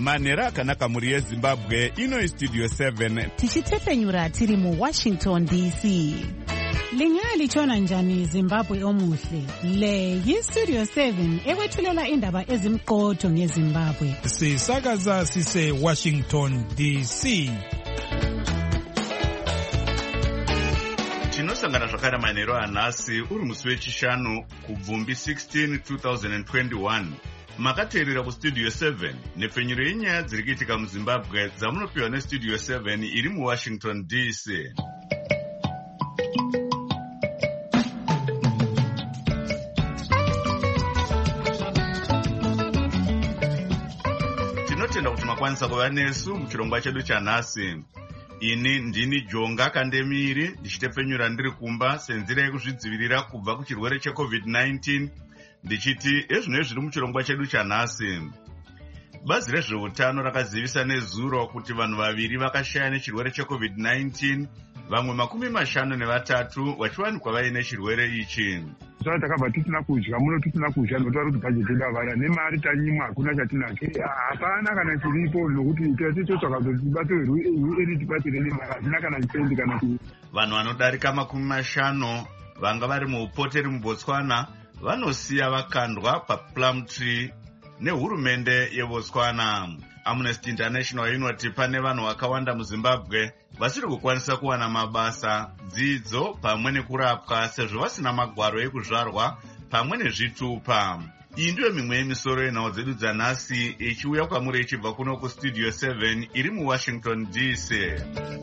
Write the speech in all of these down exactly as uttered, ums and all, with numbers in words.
manhero akanaka muri yezimbabwe. Ino istudio seven tichitepenyura tiri muwashington D C. Lingalitshona njani Zimbabwe omuhle? Le yistudio seven ekwethulela indaba ezimqotho ngeZimbabwe. Sisakaza sise Washington D C. tinosangana zvakare manhero anhasi uri musi wechishanu kubvumbi sixteen twenty twenty-one. Makateerera kustudio seven nepfenyuro yenyaya dziri kuitika muZimbabwe dzamunopiwa nestudio seven iri muWashington D C. Tinotenda kuti makwanisa kuva nesu muchirongwa chedu chanhasi. Ini ndini Jonga Kandemiri ndichitepfenyura ndiri kumba senzira yekuzvidzivirira kubva kuchirwere checovid nineteen ndichiti ezvino zviri muchirongwa chedu chanhasi. Bazi rezveutano rakazivisa nezuro kuti vanhu vaviri vakashaya nechirwere checovid nineteen, vamwe makumi mashanu nevatatu vachiwanikwa vaine chirwere ichi. Sasa takabva tisina kudya, muno tisina kudya ndotaura kuti bhajeti davara nemari tanyimwa hakuna chatinake. Hapana kana chiripo nokuti tese totsvaka kuti tibatirwe eri tibatire nemari hazina kana chipendi kana ku. Vanhu vanodarika makumi mashanu vanga vari muupoteri muBotswana vanosiya vakandwa paPlumtree nehurumende yeBotswana. Amnesty International inoti pane vanhu vakawanda muZimbabwe vasiri kukwanisa kuwana mabasa, dzidzo pamwe nekurapwa sezvo vasina magwaro ekuzvarwa pamwe nezvitupa. Iyi ndiyo mimwe yemisoro yenhau dzedu dzanhasi ichiuya kwamuri ichibva kuno kustudio seven iri muWashington D C.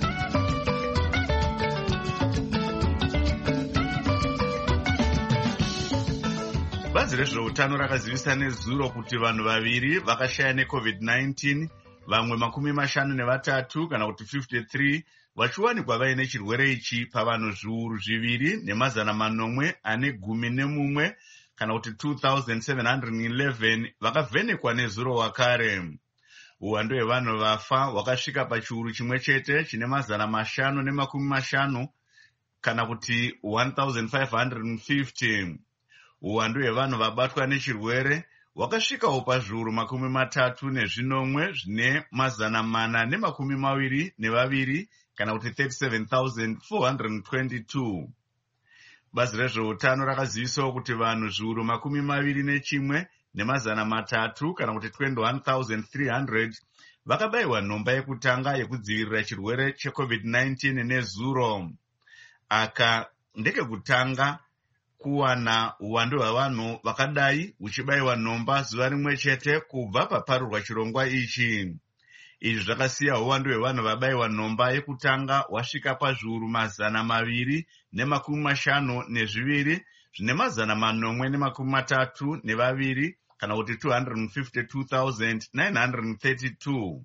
Bazi rezveutano rakazivisa nezuro kuti vanhu vaviri vakashaya necovid nineteen, vamwe makumi mashanu nevatatu kana kuti fifty-three vachiwanikwa vaine chirwere ichi pavanhu zviuru zviviri nemazana manomwe ane gumi nemumwe kana kuti two thousand seven hundred eleven vakavhenekwa nezuro wakare. Uwandu hwevanhu vafa hwakasvika pachiuru chimwe chete chine mazana mashanu nemakumi mashanu kana kuti one thousand five hundred fifty. Uwandu hwevanhu vabatwa nechirwere hwakasvikawo pazviuru makumi matatu nezvinomwe zvine mazana mana nemakumi maviri nevaviri kana kuti thirty-seven thousand four hundred twenty-two. Bazi rezveutano rakazivisawo kuti vanhu zviuru makumi maviri nechimwe nemazana matatu kana kuti twenty-one thousand three hundred vakabayiwa nhomba yekutanga yekudzivirira chirwere checovid nineteen nezuro. Aka ndekekutanga kuwana uwandu hwavanhu vakadai huchibayiwa nhomba zuva rimwe chete kubva paparurwa chirongwa ichi. Izvi zvakasiya uwandu hwevanhu vabayiwa nhomba yekutanga hwasvika pazviuru mazana maviri nemakumi mashanu nezviviri zvine mazana manomwe nemakumi matatu nevaviri kana kuti two hundred fifty-two thousand nine hundred thirty-two.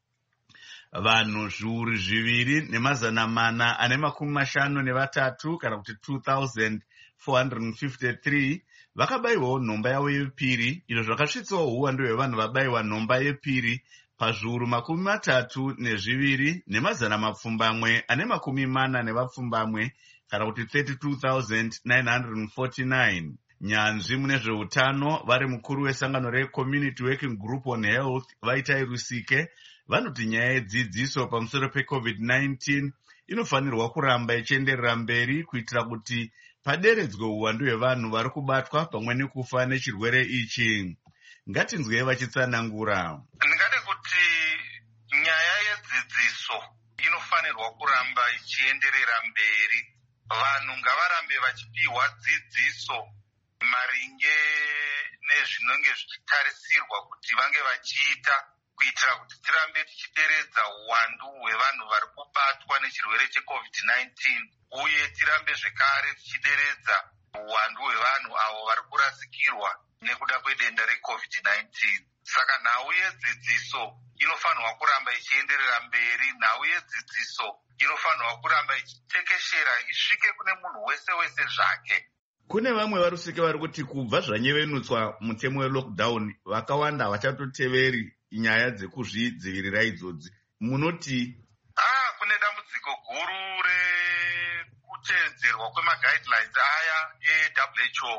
Vanhu zviuru zviviri nemazana mana ane makumi mashanu nevatatu kana kuti two thousand four hundred fifty-three vakabayiwawo nhomba yavo yepiri, izvo zvakasvitsawo uwandu hwevanhu vabayiwa nhomba yepiri pazviuru makumi matatu nezviviri nemazana mapfumbamwe ane makumi mana nevapfumbamwe kana kuti thirty-two thousand nine hundred forty-nine. Nyanzvi mune zveutano vari mukuru wesangano reCommunity Working Group on Health Vaitai Rusike vanoti nyaya yedzidziso pamusoro pecovid nineteen inofanirwa kuramba ichienderera mberi kuitira kuti paderedzwe uwandu hwevanhu vari kubatwa pamwe nekufa nechirwere ichi. Ngatinzwei vachitsanangura. Ndingade kuti nyaya yedzidziso inofanirwa kuramba ichienderera mberi. Vanhu ngavarambe vachipiwa dzidziso maringe nezvinenge zvichitarisirwa kuti vange vachiita kuitira kuti tirambe tichideredza uwandu hwevanhu vari kubatwa nechirwere checovid nineteen uye tirambe zvekare tichideredza uwandu hwevanhu avo vari kurasikirwa nekuda kwedenda recovid nineteen. Saka nhau yedzidziso inofanirwa kuramba ichienderera mberi. Nhau yedzidziso inofanirwa kuramba ichitekeshera isvike kune munhu wese wese zvake. Kune vamwe varusike vari kuti kubva zvanyevenutswa mutemo welockdown vakawanda havachatoteveri nyaya dzekuzvidzivirira idzodzi. Munoti? Ah, kune dambudziko guru rekutedzerwa kwemaguidelines aya eW H O.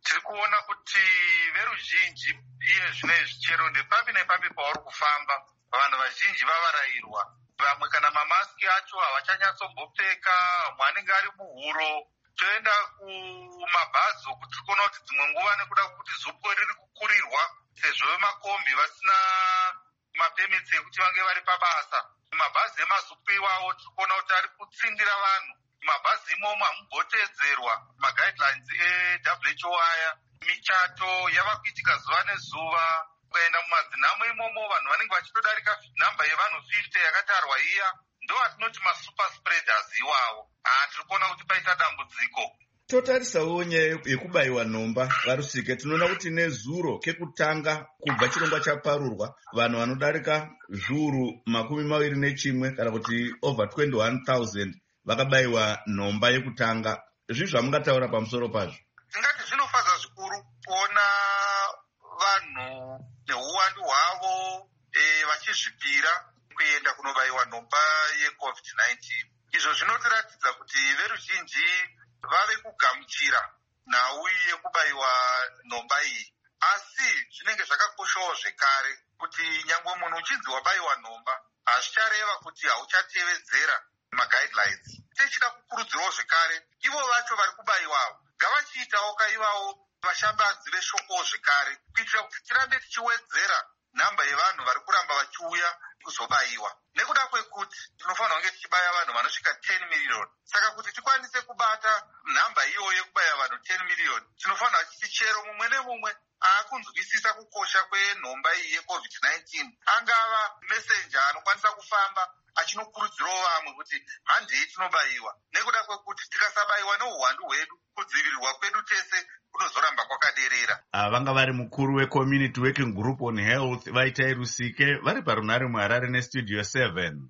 tiri kuona kuti veruzhinji iye zvinezvi chero nepapi nepapi pauri kufamba vanhu vazhinji vavarayirwa. Vamwe kana mamasiki acho havachanyatsogopfeka, vamwe anenge ari muhuro. Toenda kumabhazi okuti tikuona kuti dzimwe nguva nekuda kuti zupo riri kukurirwa sezvo vemakombi vasina mapemiti ekuti vange vari pabasa. Mabhazi emazupu iwawo tirikuona kuti ari kutsindira vanhu. Mabhazi imomo hamugotedzerwa maguidelines e-W H O aya. Michato yava kuitika zuva nezuva. Kuenda mumadzinamo imomo vanhu vanenge vachitodarika namba yevanhu fifty yakatarwa iya. Ndo atinoti masuper spreaders iwawo. Ah, tirikuona kuti paita dambudziko. Totarisawo nyaya yekubayiwa nhomba varusike. Tinoona kuti nezuro kekutanga kubva chirongwa chaparurwa vanhu vanodarika zviuru makumi maviri nechimwe kana kuti over twenty-one thousand vakabayiwa nhomba yekutanga. Zvi zvamungataura pamusoro pazvo? Tingati zvinofadza zvikuru kuona vanhu neuwandu hwavo e, vachizvipira kuenda kunobayiwa nhomba yecovid nineteen. Izvo zvinotiratidza kuti veruzhinji vave kugamuchira nhau yekubayiwa nhomba iyi. Asi zvinenge zvakakoshawo zvekare kuti nyangwe munhu uchinzi wabayiwa nhomba hazvichareva kuti hauchatevedzera maguidelines. Tichida kukurudzirawo zvekare ivo vacho vari kubayiwawo ngavachiitawo kaivawo vashambadzi veshoko zvekare kuitira kuti tirambe tichiwedzera nhamba yevanhu vari kuramba vachiuya kuzobayiwa. Nekuda kwekuti tinofanira kunge tichibaya vanhu vanosvika ten million. Saka kuti tikwanise kubata nhamba iyoyo yekubaya vanhu ten million, tinofanira tichi chero mumwe nemumwe akunzwisisa kukosha kwenhomba iyi yecovid nineteen angava messenger anokwanisa kufamba achinokurudzirawo vamwe kuti handei tinobayiwa. Nekuda kwekuti tikasabayiwa neuhwandu hwedu kudzivirirwa kwedu tese kunozoramba kwakaderera. Vanga vari mukuru we-Community Working Group on Health Vaitai Rusike vari parunare muHarare neStudio seven.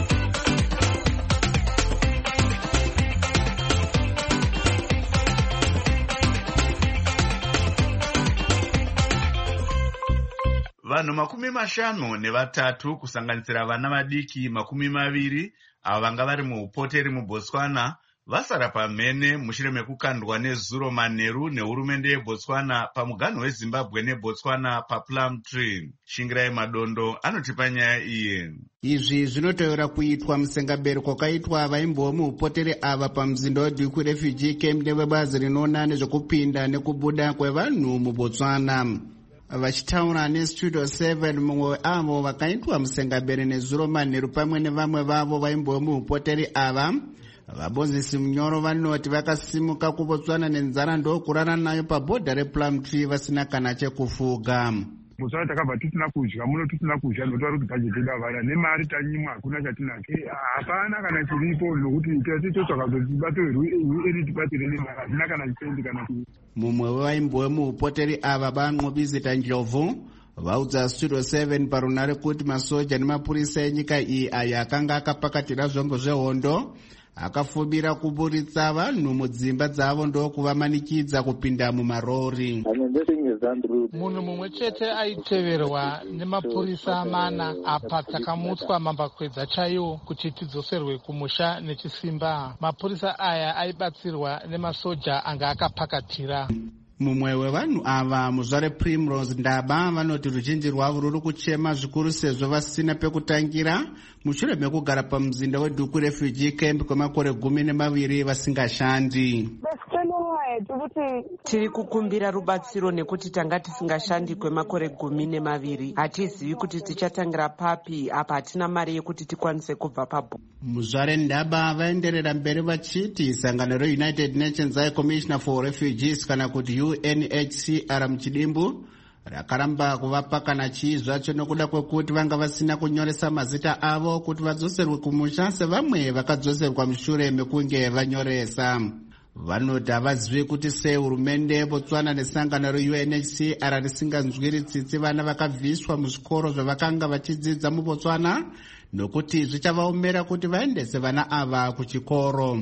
Vanhu makumi mashanu nevatatu kusanganisira vana vadiki makumi maviri ava vanga vari muupoteri muBotswana vasara pamhene mushure mekukandwa nezuro manheru nehurumende yeBotswana pamuganho weZimbabwe neBotswana paPlumtree. Shingirai Madondo anotipa nyaya iyi. Izvi zvinotaura kuitwa musengaberi kwakaitwa vaimbowo muupoteri ava pamuzinda weDuku Refugee Camp nevebazi rinoona nezvekupinda nekubuda kwevanhu muBotswana. Vachitaura neStudio seven mumwe weavo vakaitwa musengaberi nezuro manheru pamwe nevamwe vavo vaimbowo muupoteri ava vabonzisi munyoro vanoti vakasimuka kuBotswana nenzara ndokurara nayo pabhodha rePlumtree vasina kana chekufuga. Botswana takabva tisina kudya, muno tisina kudya notaura kuti bhajeti davara nemari tanyimwa hakuna chatinake. Hapana kana chiripo nokuti tese totsvaka kuti bato iri tibatire nemari hazina kana chipendi kana kuti. Mumwe wevaimbowe muupoteri ava vanqobizita Njovu vaudza Studio seven parunare kuti masoja nemapurisa enyika iyi ayo akanga akapakatira zvombo zvehondo akafubira kuburitsa vanhu mudzimba dzavo ndokuvamanikidza kupinda mumarori. Munhu mumwe chete aiteverwa nemapurisa mana apa takamutswa mambakwedza chaiwo kuti tidzoserwe kumusha nechisimba. Mapurisa aya aibatsirwa nemasoja anga akapakatira. Mumwe wevanhu ava muzvare Primrose Ndaba vanoti ruzhinji rwavo ruri kuchema zvikuru sezvo vasina pekutangira mushure mekugara pamuzinda weDuku Refugee Camp kwemakore gumi nemaviri vasingashandi. Tiri kukumbira rubatsiro nekuti tanga tisingashandi kwemakore gumi nemaviri. Hatizivi kuti tichatangira papi apa hatina mari yekuti tikwanise kubva pabho. Muzvare Ndaba vaenderera mberi vachiti sangano reUnited Nations High Commissioner for Refugees kana kuti U N H C R muchidimbu rakaramba kuvapa kana chii zvacho nokuda kwekuti vanga vasina kunyoresa mazita avo kuti vadzoserwe kumusha sevamwe vakadzoserwa mushure mekunge vanyoresa. Vanoti havazivi kuti sei hurumende yeBotswana nesangano reU N H C R risinganzwiri tsitsi vana vakabviswa muzvikoro zvavakanga vachidzidza muBotswana nokuti zvichavaomera kuti vaendese vana ava kuchikoro.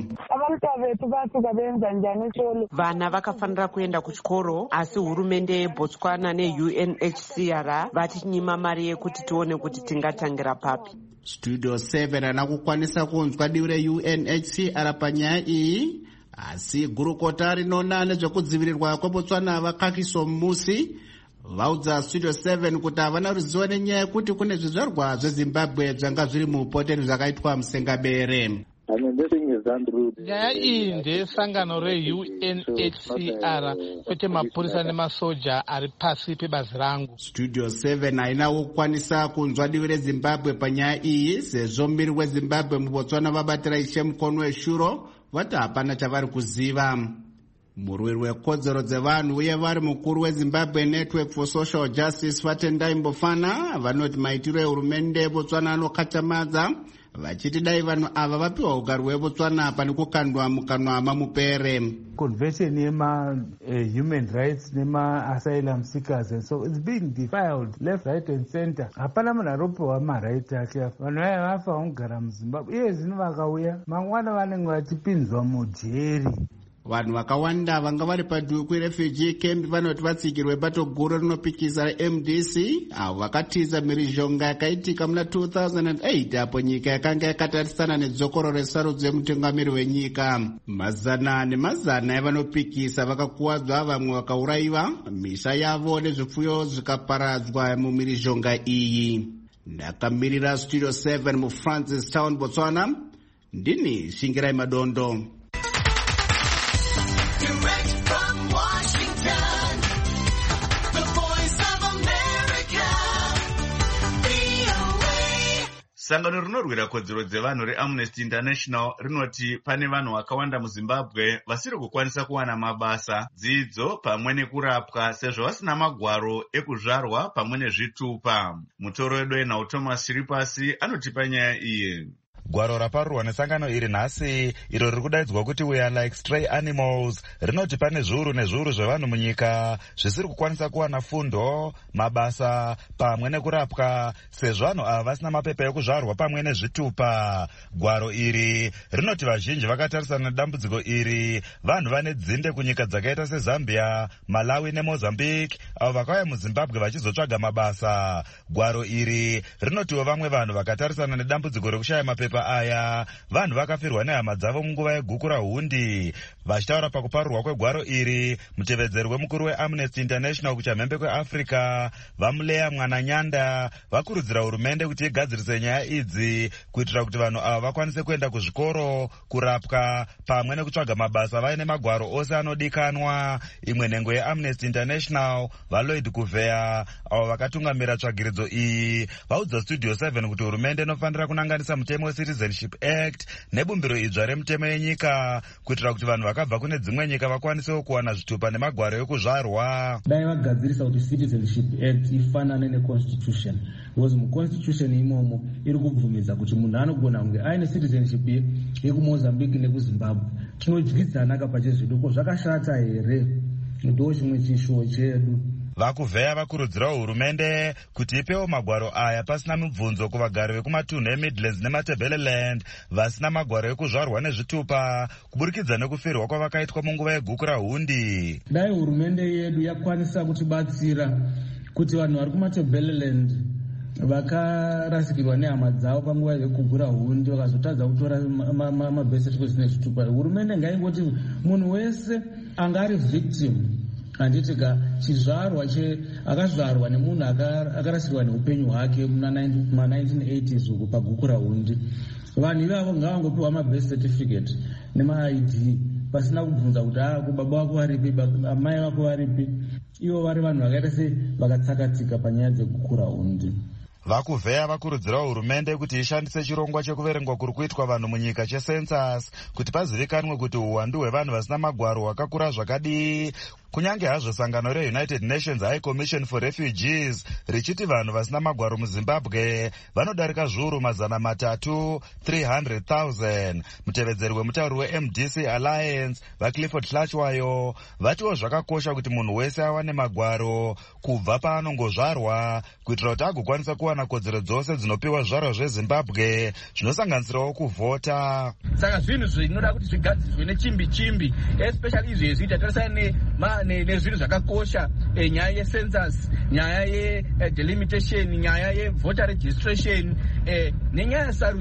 Vana vakafanira kuenda kuchikoro asi hurumende yeBotswana neU N H C R vatinyima mari yekuti tione kuti tingatangira papi. Studio seven ana kukwanisa kunzwa divi reU N H C R panyaya iyi asi gurukota rinona nezvekudzivirirwa kweBotswana vaKagiso Musi vaudza Studio seven kuti havana ruzivo nenyaya yekuti kune zvizvarwa zveZimbabwe zvanga zviri mupoteni zvakaitwa musengabere. Nyaya iyi ndeyesangano re-U N H C R kwete mapurisa nemasoja ari pasi pebazi rangu. Studio seven hainawo kukwanisa kunzwa divi reZimbabwe panyaya iyi sezvo mbiri weZimbabwe muBotswana vabatira Ishe Mukono weshuro vati hapana chavari kuziva. Murwiri wekodzero dzevanhu uye vari mukuru weZimbabwe Network for Social Justice Vatendai Mbofana vanoti maitiro ehurumende yeBotswana anokachamadza vachiti dai vanhu ava vapiwa ugaro hweBotswana pane kukandwa mukanwa mamupere. Convention yema uh, human rights nema asylum seekers and so it's being defiled left right and center. Hapana munhu aropiwa maright ake vanhu vaya vafa kugara muZimbabwe iye zvino vakauya mangwana vanenge vachipinzwa mujeri. Vanhu vakawanda vanga vari padhuku refugee camp vanoti vatsigirwe bato guru rinopikisa reM D C avo vakatiza mhirizhonga yakaitika muna two thousand eight apo nyika yakanga yakatarisana nedzokoro resarudzo yemutungamiri wenyika. Mazana nemazana evanopikisa vakakuwadzwa, vamwe vakaurayiwa, misha yavo nezvipfuyo zvikaparadzwa mumhirizhonga iyi. Ndakamirira Studio seven muFrancis Town, Botswana. Ndini Shingirai Madondo. Sangano rinorwira kodzero dzevanhu reAmnesty International rinoti pane vanhu vakawanda muZimbabwe vasiri kukwanisa kuwana mabasa, dzidzo pamwe nekurapwa sezvo vasina magwaro ekuzvarwa pamwe nezvitupa. Mutoro wedu enhau Thomas Chiripasi anotipa nyaya iyi. Gwaro raparurwa nesangano iri nhasi iro riri kudaidzwa kuti we are like stray animals rinoti pane zviuru nezviuru zvevanhu munyika zvisiri kukwanisa kuwana fundo, mabasa pamwe nekurapwa sezvo vanhu ava vasina mapepa ekuzvarwa pamwe nezvitupa. Gwaro iri rinoti vazhinji vakatarisana nedambudziko iri vanhu vane dzinde kunyika dzakaita seZambia, Malawi neMozambique avo vakauya muZimbabwe vachizotsvaga mabasa. Gwaro iri rinotiwo vamwe vanhu vakatarisana nedambudziko rekushaya mapepa aya vanhu vakafirwa nehama dzavo munguva yeguku rahundi. Vachitaura pakuparurwa kwegwaro iri, mutevedzeri wemukuru weAmnesty International kuchamhembe kweAfrica Vamuleya Mwananyanda vakurudzira hurumende kuti igadzirise nyaya idzi kuitira kuti vanhu ava vakwanise kuenda kuzvikoro, kurapwa pamwe nekutsvaga mabasa vaine magwaro ose anodikanwa. Imwe nhengo yeAmnesty International vaLloyd Kuvea avo vakatungamira tsvagiridzo iyi vaudza Studio seven kuti hurumende inofanira kunanganisa mutemo weCitizenship Act nebumbiro idzva remutemo yenyika kuitira kuti vanhu vakabva kune dzimwe nyika vakwanisewo kuwana zvitupa nemagwaro ekuzvarwa. Dai vagadzirisa kuti Citizenship Act ifanane neConstitution, because muConstitution imomo iri kubvumidza kuti munhu anogona kunge aine citizenship yekuMozambique nekuZimbabwe. Tinodyidzana kapachezvidu ko zvakashata here? Ndo chimwe chishuwo chedu. Vakuvheya vakurudzirawo hurumende kuti ipewo magwaro aya pasina mibvunzo kuvagari vekumatunhu eMidlands neMatabeleland vasina magwaro ekuzvarwa nezvitupa kuburikidza nekufirwa kwavakaitwa munguva yeguku rahundi. Dai hurumende yedu yakwanisa kutibatsira kuti vanhu vari kuMatabeleland vakarasikirwa nehama dzavo panguva yeguku rahundi vakazotadza kutora mabhesetikosi nezvitupa, hurumende ngaingoti munhu wese anga ari victim. Handitika chizvarwa che akazvarwa nemunhu akarasirwa neupenyu hwake muna nineteen eighties uku paguku rahundi, vanhu ivavo ngavangopiwa mabirth certificate nema-I D pasina kubvunza kuti ah baba wako varipi, amai vako varipi. Ivo vari vanhu vakaita se vakatsakatika panyaya dzeguku rahundi. Vakuvheya vakurudzirawo hurumende kuti ishandise chirongwa chekuverengwa kuri kuitwa vanhu munyika checensus kuti pazivikanwe kuti uwandu hwevanhu vasina magwaro hwakakura zvakadii. Kunyange hazvo sangano reUnited Nations High Commission for Refugees richiti vanhu vasina magwaro muZimbabwe vanodarika zviuru mazana matatu three hundred thousand. Mutevedzeri wemutauri weM D C Alliance vaClifford Hlachwayo vatiwo zvakakosha kuti munhu wese awane magwaro kubva paanongozvarwa kuitira kuti agokwanisa kuwana kodzero dzose dzinopiwa zvaro zveZimbabwe zvinosanganisirawo kuvhota. Saka zvinhu zvinoda kuti zvigadzirwe nechimbi chimbi, especially izvo zvinoita tarisana nezvinhu zvakakosha, nyaya yecensus, nyaya yedelimitation, nyaya yevoter registration nenyaya yesarudzo.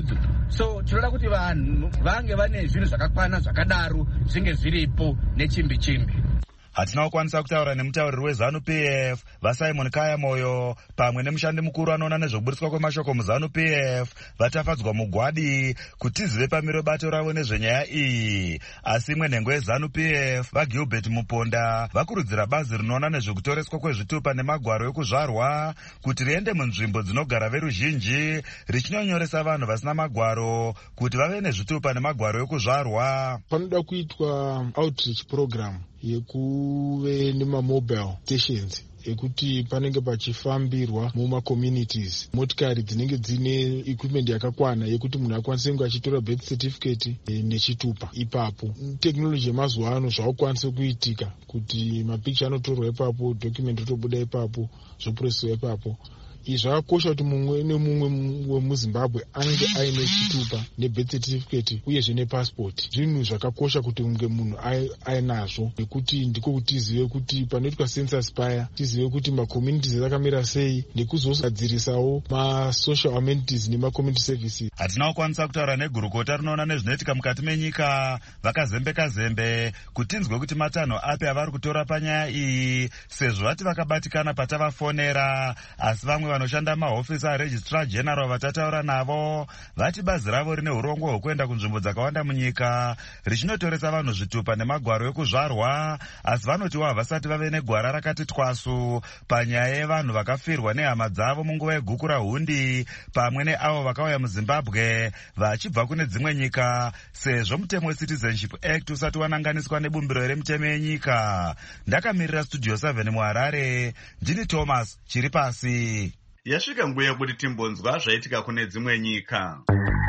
so tinoda kuti vanhu vange vane zvinhu zvakakwana zvakadaro zvinge zviripo nechimbi chimbi. Hatina kukwanisa kutaura nemutauriri weZanu P F vaSimon Kaya Moyo pamwe nemushandi mukuru anoona nezvekuburitswa kwemashoko muZanu P F vatafadzwa mugwadi kuti tizive pamiro bato ravo nezvenyaya iyi. Asi imwe nhengo yeZanu P F vaGilbert Muponda vakurudzira bazi rinoona nezvekutoreswa kwezvitupa nemagwaro ekuzvarwa kuti riende munzvimbo dzinogara veruzhinji richinonyoresa vanhu vasina magwaro kuti vave nezvitupa nemagwaro ekuzvarwa. Panoda kuitwa outreach program yekuve nemamobile stations ekuti panenge pachifambirwa mumacommunities motikari dzinenge dzine equipment yakakwana yekuti munhu akwanise kunge achitora birth certificate nechitupa ipapo. Teknoloji yemazuva ano zvakukwanisa kuitika kuti mapikicha anotorwa ipapo, document otobuda ipapo, zvopresiwa ipapo. Izvi zvakakosha kuti mumwe nemumwe wemuZimbabwe ange aine chitupa nebirth certificate uyezve nepassport. Zvinhu zvakakosha kuti unge munhu ainazvo nekuti ndiko kuti tizive kuti panoitwa census paya tizive kuti macommunities akamira sei nekuzogadzirisawo masocial amenities nemacommunity services. Hatina kukwanisa kutaura negurukota rinoona nezvinoitika mukati menyika vakazembeka zembe kuti tinzwe kuti matanho api avari kutora panyaya iyi sezvo vati vakabatikana patavafonera, asi vamwe vanoshanda mahofisi aregistrar general vatataura navo vati bazi ravo rine urongo hwekuenda kunzvimbo dzakawanda munyika richinotoresa vanhu zvitupa nemagwaro ekuzvarwa, asi vanoti havasati vave negwara rakati twasu panyaya yevanhu vakafirwa nehama dzavo munguva yeguku rahundi pamwe neavo vakauya muZimbabwe vachibva kune dzimwe nyika sezvo mutemo weCitizenship Act usati wananganiswa nebumbiro remitemo yenyika. Ndakamirira studio seven muHarare, ndini Thomas chiri pasi. Yasvika nguva yekuti timbonzwa zvaitika kune dzimwe nyika.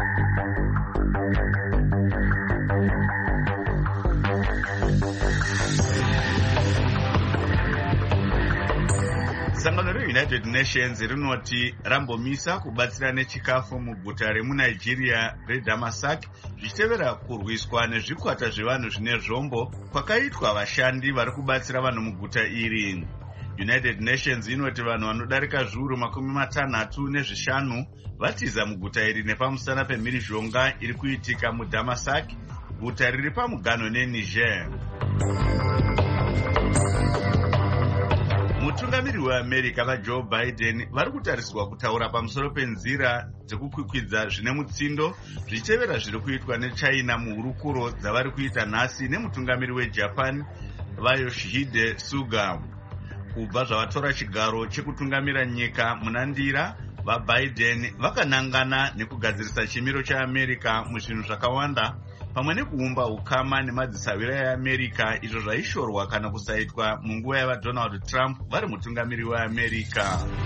Sangano reUnited Nations rinoti rambomisa kubatsira nechikafu muguta remuNigeria reDamasak zvichitevera kurwiswa nezvikwata zvevanhu zvine zvombo kwakaitwa vashandi vari kubatsira vanhu muguta iri. United Nations inoti vanhu vanodarika zviuru makumi matanhatu nezvishanu vatiza muguta iri nepamusana pemhirizhonga iri kuitika muDamasak, guta riri pamuganho neNiger. Mutungamiri weAmerica vaJoe Biden vari kutariswa kutaura pamusoro penzira dzekukwikwidza zvine mutsindo zvichitevera zviri kuitwa neChina muhurukuro dzavari kuita nhasi nemutungamiri weJapan vaYoshihide Suga. Kubva zvavatora chigaro chekutungamira nyika munandira, vaBiden vakanangana nekugadzirisa chimiro chaAmerica muzvinhu zvakawanda pamwe nekuumba ukama nemadzisaviro eAmerica izvo zvaishorwa kana kusaitwa munguva yavaDonald Trump vari mutungamiri weAmerica.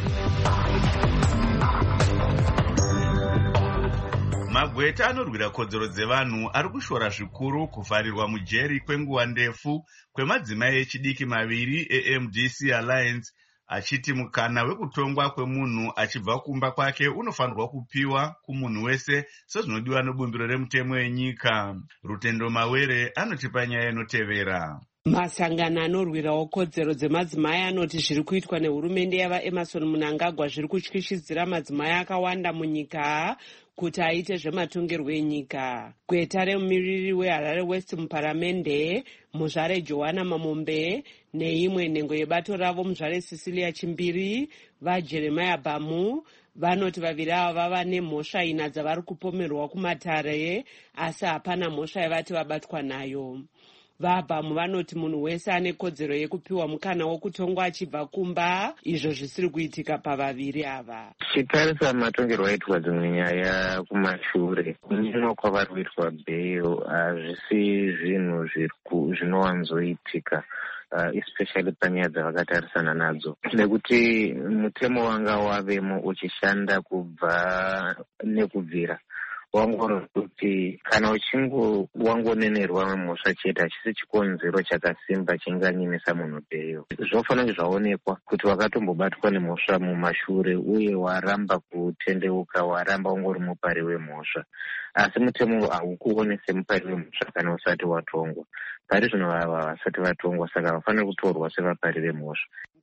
Magweta anorwira kodzero dzevanhu ari kushora zvikuru kuvharirwa mujeri kwenguva ndefu kwemadzimai echidiki maviri eM D C Alliance, achiti mukana wekutongwa kwemunhu achibva kumba kwake unofanirwa kupiwa kumunhu wese sezvinodiwa nebumbiro remutemo yenyika. Rutendo Mawere anoti panyaya inotevera. Masangano anorwirawo kodzero dzemadzimai anoti zviri kuitwa nehurumende yavaEmerson Mnangagwa zviri kutyishidzira madzimai akawanda munyika kuti aite zvematongerwo enyika. Gweta remumiriri weHarare West muparamende, muzvare Joanna Mamombe neimwe nhengo yebato ravo muzvare Cecilia Chimbiri vaJeremiah Bamu vanoti vaviri ava vava nemhosva ina dzavari kupomerwa kumatare, asi hapana mhosva yavati vabatwa nayo. VaBamu vanoti munhu wese ane kodzero yekupiwa mukana wokutongwa achibva kumba, izvo zvisiri kuitika pavaviri ava. Chitarisa matongerwo aitwa dzimwe nyaya kumashure, kunyimwa kwavari kuitwa bheil hazvisi zvinhu zvinowanzoitika, uh, especially panyaya dzavakatarisana nadzo, nekuti mutemo wanga wavemo uchishanda kubva nekubvira wangoro kuti kana uchingo wangonenerwa mhosva chete hachisi chikonzero chakasimba chinganyimisa munhu bheil. Zvofanira kuti zvaonekwa kuti wakatombobatwa nemhosva mumashure uye waramba kutendeuka, waramba ungori mupari wemhosva, asi mutemo haukuone semupari wemhosva kana usati watongwa. Pari zvino vava vasati vatongwa, saka vafanira kutorwa sevapari vemhosva.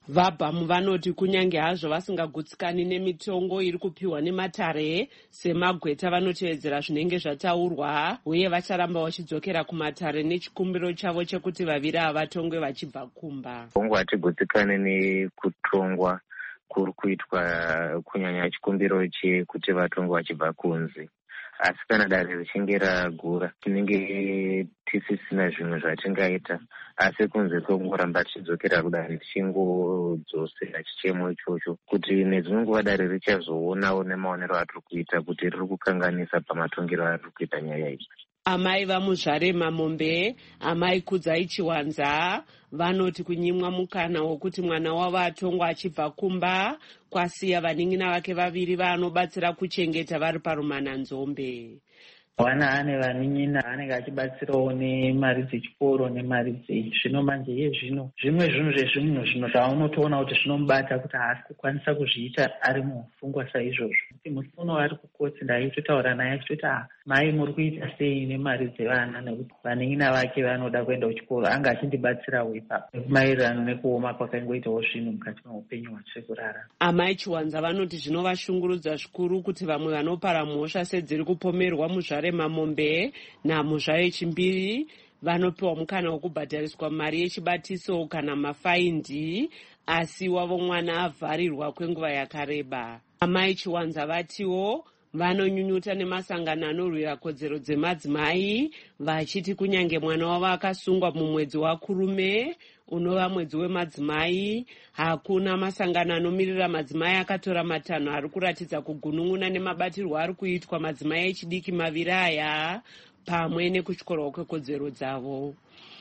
vabhamu vanoti kunyange hazvo vasingagutsikani nemitongo iri kupiwa nematare semagweta, vanotevedzera zvinenge zvataurwa uye vacharamba vachidzokera kumatare nechikumbiro chavo chekuti vaviri ava vatongwe vachibva kumba. Kongo hatigutsikane nekutongwa kuri kuitwa kunyanya chikumbiro chekuti vatongwe vachibva kunze, asi kana dare richinge ragura tinenge tisisina zvimwe zvatingaita, asi kunze kwekungoramba tichidzokera kudare tichingodzosera chichemo ichocho kuti nedzimwe nguva dare richazoonawo nemaonero atiri kuita kuti riri kukanganisa pamatongero atiri kuita nyaya idzi. Amai vaMuzvarema Mombe, amai Kudzai Chiwanza vanoti kunyimwa mukana wokuti mwana wavo atongwa achibva kumba kwasiya vanin'ina vake vaviri vanobatsira kuchengeta vari parumananzombe. Wana ane vanin'ina anenge achibatsirawo nemari dzechikoro nemari dzezvino manje yezvino zvimwe zvinhu zvezvinhu zvino zvaunotoona kuti zvinomubata kuti haasi kukwanisa kuzviita ari mufungwa saizvozvo. Musi uno ari kukotsi ndaitotaura naye achitoti mai muri kuita sei nemari dzevana nekuti vanin'ina vake vanoda kuenda kuchikoro, anga achindibatsirawo ipapo nekumaererano nekuoma kwakangoitawo zvinhu mukati meupenyu hwatiri kurara. Amai Chiwanza vanoti zvinovashungurudza zvikuru kuti vamwe vanopara mhosva sedziri kupomerwa Muzvarema Mombe naMuzvaye Chimbiri vanopiwa mukana wokubhadhariswa mari yechibatiso kana mafaindi, asi wavo mwana avharirwa kwenguva yakareba. Amai Chiwanza vatiwo vanonyunyuta nemasangano anorwira kodzero dzemadzimai vachiti kunyange mwana wavo akasungwa mumwedzi waKurume unova mwedzi wemadzimai, hakuna masangano anomirira madzimai akatora matanho ari kuratidza kugunun'una nemabatirwo ari kuitwa madzimai echidiki maviri aya pamwe nekutyorwa kwekodzero dzavo.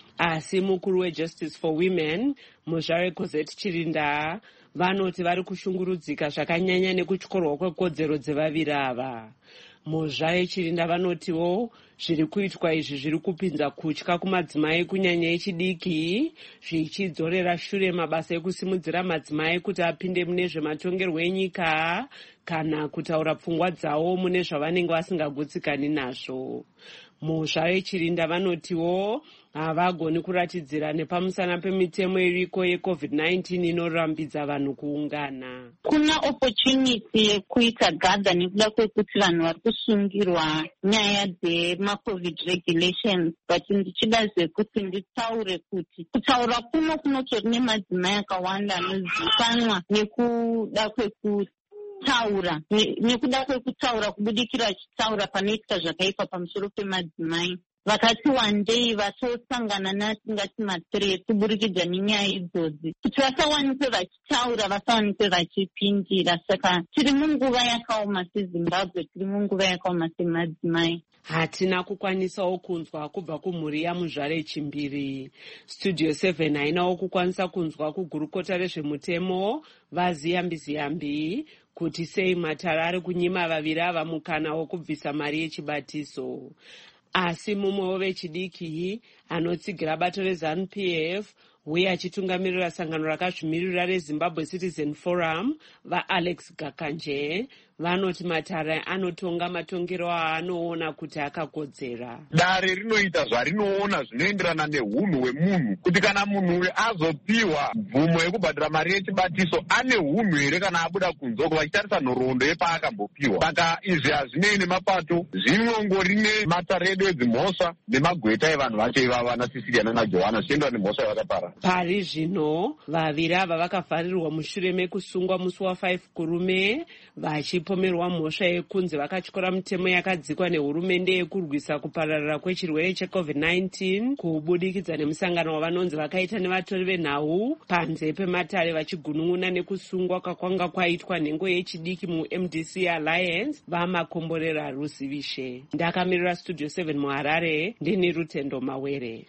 Asi mukuru weJustice for Women Muzvare Cosette Chirinda vanoti vari kushungurudzika zvakanyanya nekutyorwa kwekodzero dzevaviri ava. Muzvare Chirinda vanotiwo zviri kuitwa izvi zviri kupinza kutya kumadzimai kunyanya echidiki, zvichidzorera shure mabasa ekusimudzira madzimai kuti apinde mune zvematongerwo enyika kana kutaura pfungwa dzawo mune zvavanenge vasingagutsikani nazvo. Muzvare Chirinda vanotiwo havagoni kuratidzira nepamusana pemitemo iriko yecovid nineteen inorambidza vanhu kuungana. Kuna opportunity yekuita gadha nekuda kwekuti vanhu vari kusungirwa nyaya dzemacovid regulations, but ndichida zvekuti nditaure kuti kutaura kuno kunotori nemadzimai akawanda anozivikanwa nekuda kwekuti taura nekuda kwekutaura kubudikira achitaura panoitika zvakaipa pamusoro pemadzimai. Vakati wandei vatosangana nasingati mathreat kuburikidza nenyaya idzodzi kuti vasawanikwe vachitaura, vasawanikwe vachipindira. Saka tiri munguva yakaoma seZimbabwe, tiri munguva yakaoma semadzimai. Hatina kukwanisawo kunzwa kubva kumhuri yaMuzvare Chimbiri. Studio seven hainawo kukwanisa kunzwa kugurukota rezvemutemo vaZiyambi-Ziyambi kuti sei matara ari kunyima vaviri ava mukana wokubvisa mari yechibatiso. Asi mumwewo vechidiki anotsigira bato reZANU P F uye achitungamirira sangano rakazvimirira reZimbabwe Citizen Forum vaAlex Gakanje vanoti matare anotonga matongero aanoona kuti akakodzera. Dare rinoita zvarinoona zvinoenderana neunhu hwemunhu, kuti kana munhu azopiwa mvumo yekubhadhira mari yechibatiso ane unhu here kana abuda kunze uko vachitarisa nhoroondo yepaakambopiwa. Saka izvi hazvinei nemapato, zvinongori nematare edu edzimhosva nemagweta evanhu vacho ivava naSicilia nanaJohana zvichiendera nemhosva yavakapara. Pari zvino vaviri ava vakavharirwa mushure mekusungwa musi wafive Kurume vachipomerwa mhosva yekunzi vakatyora mitemo yakadzikwa nehurumende yekurwisa kupararira kwechirwere checovid nineteen kubudikidza nemusangano wavanonzi vakaita nevatori venhau panze pematare vachigunun'una nekusungwa kwakwanga kwaitwa nhengo yechidiki muM D C Alliance vamakomborera ruzivishe. Ndakamirira Studio seven muHarare ndini Rutendo Mawere.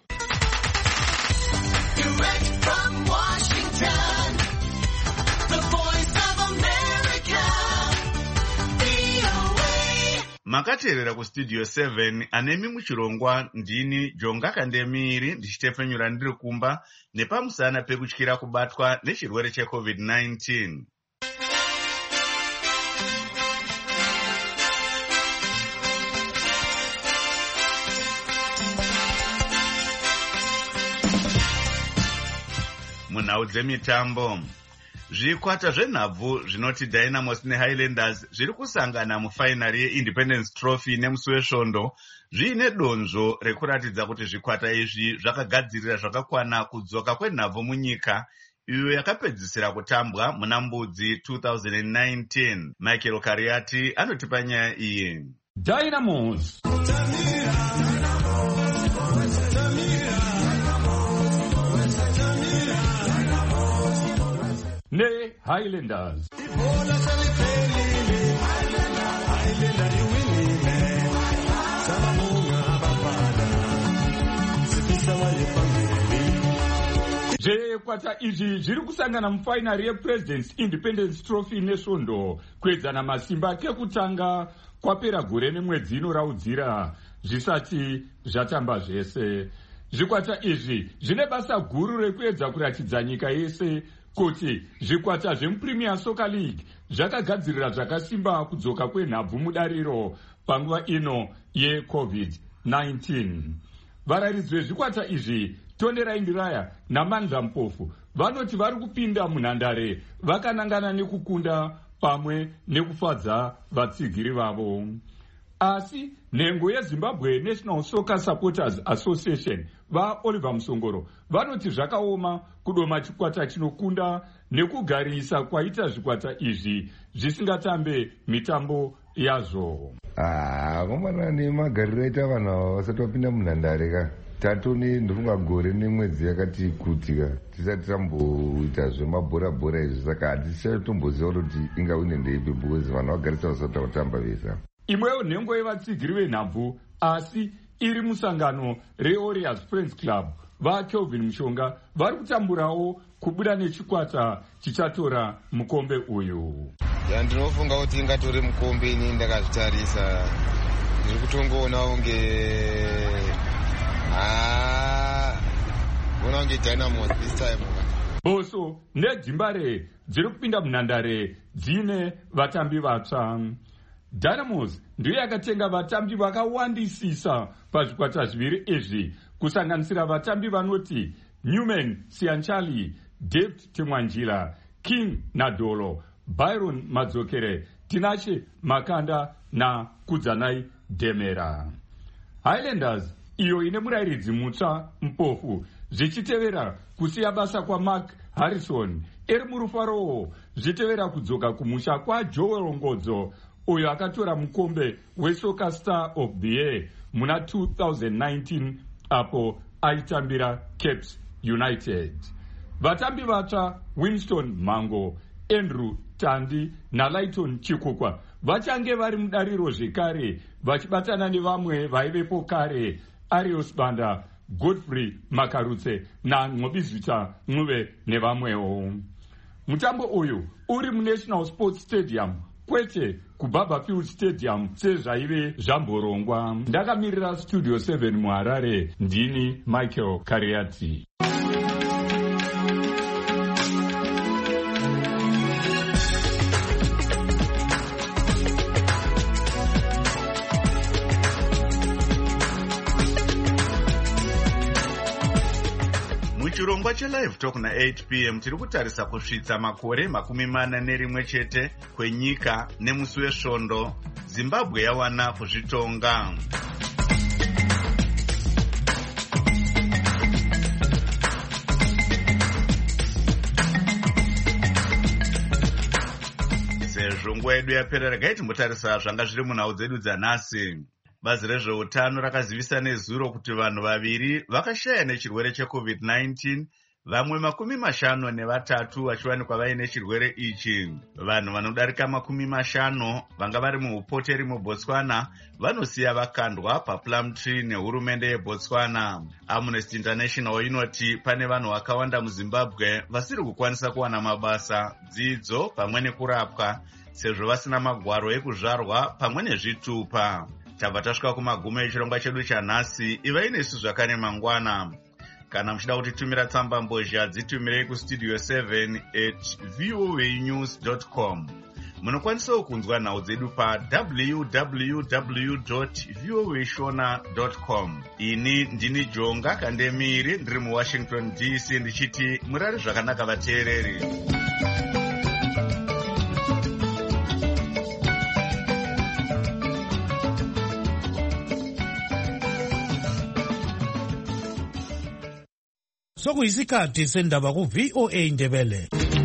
Direct from Washington, the voice of America, V O A. Makateerera kuStudio seven anemi muchirongwa ndini Jonga Kandemiri ndichitefenyura ndiri kumba nepamusana pekutyira kubatwa nechirwere checovid nineteen. Munhau dzemitambo, Zvikwata zvenhabvu zvinoti Dynamos neHighlanders zviri kusangana mufainari yeIndependence Trophy nemusi wesvondo zviine donzvo rekuratidza kuti zvikwata izvi zvakagadzirira zvakakwana kudzoka kwenhabvu munyika iyo yakapedzisira kutambwa muna Mbudzi two thousand nineteen. Michael Kariati anotipa nyaya iyi. Dynamos ne Highlanders. Zvekwata izvi zviri kusangana mufainari yePresident's Independence Trophy nesvondo kuedzana masimba kekutanga kwapera gore nemwedzi inoraudzira zvisati zvatamba zvese. Zvikwata izvi zvine basa guru rekuedza kuratidza nyika yese kuti zvikwata zvemuPremier Soccer League zvakagadzirira zvakasimba kudzoka kwenhabvu mudariro panguva ino yeCovid nineteen. Vararidzi vezvikwata izvi Tonderai Ndiraya naMandla Mpofu vanoti vari kupinda munhandare vakanangana nekukunda pamwe nekufadza vatsigiri vavo. Asi nhengo yeZimbabwe National Soccer Supporters Association vaOliver Musongoro vanoti zvakaoma kudoma chikwata chinokunda nekugarisa kwaita zvikwata izvi zvisingatambe mitambo yazvo. Ah, komana nemagariro aita vanhu vasati vapinda munhandare ka tatoni ndofunga gore nemwedzi yakati kutika tisati tamboita zvemabhora bhora izvi saka hatichatomboziva kuti ingawine ndeipi because vanhu vagarisa vasati kutamba vesa. Imwewo nhengo yevatsigiri venhabvu asi iri musangano reOrioles Friends Club vaKelvin Mushonga vari kutamburawo kubuda nechikwata chichatora mukombe uyu. Ya ndinofunga kuti ingatori mukombe ini ndakazvitarisa ndiri kutongoona unge ah bona unge Dynamos this time. Boso neDzimbare dziri kupinda munhandare dzine vatambi vatsva. Dynamos ndiyo yakatenga vatambi vakawandisisa pazvikwata zviviri izvi kusanganisira vatambi vanoti Newman Sianchali, David Temwanjira, King Nadolo, Byron Madzokere, Tinashe Makanda na Kudzanai Demera. Highlanders iyo ine murairidzi mutsva Mpofu zvichitevera kusiya basa kwaMark Harrison eri murufarowo zvichitevera kudzoka kumusha kwaJoel Ngodzo uyo akatora mukombe weSoccer Star of the Year muna two thousand nineteen apo aitambira Caps United. Vatambi vatsva Winston Mango, Andrew Tandi naLayton Chikukwa vachange vari mudariro zvekare vachibatana nevamwe vaivepo kare Arios Banda, Godfrey Makarutse naNqobizvita Ncube nevamwewo. Mutambo uyu uri muNational Sports Stadium kwete kuBaba Field Stadium sezvaive zvamborongwa. Ndakamirira Studio seven muHarare ndini Michael Kariati. Muchirongwa cheLive Talk na eight p m tiri kutarisa kusvitsa makore makumi mana nerimwe chete kwenyika nemusi wesvondo Zimbabwe yawana kuzvitonga. Sezvo nguva yedu yapera regai timbotarisa zvanga zviri munhau dzedu dzanhasi. Bazi rezveutano rakazivisa nezuro kuti vanhu vaviri vakashaya nechirwere cheCovid nineteen, vamwe makumi mashanu nevatatu vachiwanikwa vaine chirwere ichi. Vanhu vanodarika makumi mashanu vanga vari muupoteri muBotswana vanosiya vakandwa paPlumtree nehurumende yeBotswana. Amnesty International inoti pane vanhu vakawanda muZimbabwe vasiri kukwanisa kuwana mabasa, dzidzo pamwe nekurapwa sezvo vasina magwaro ekuzvarwa pamwe nezvitupa. Tabva tasvika kumagumo echirongwa chedu chanhasi. Ivai nesu zvakare mangwana. Kana muchida kutitumira tsamba mbozha dzitumirei kustudio seven at voanews dot com. Munokwanisawo kunzwa nhau dzedu pa w w w dot voashona dot com. Ini ndini Jonga Kandemiri ndiri muWashington D C ndichiti murare zvakanaka vateereri. Sokuyisikhathi sendaba ku V O A Ndebele.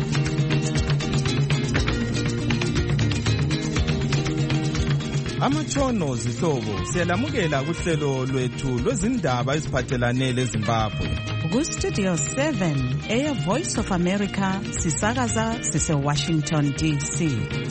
Amatshono zihlobo siyalamukela kuhlelo lwethu lwezindaba eziphathelane leZimbabwe. Ku Studio seven Air Voice of America sisakaza sise Washington D C.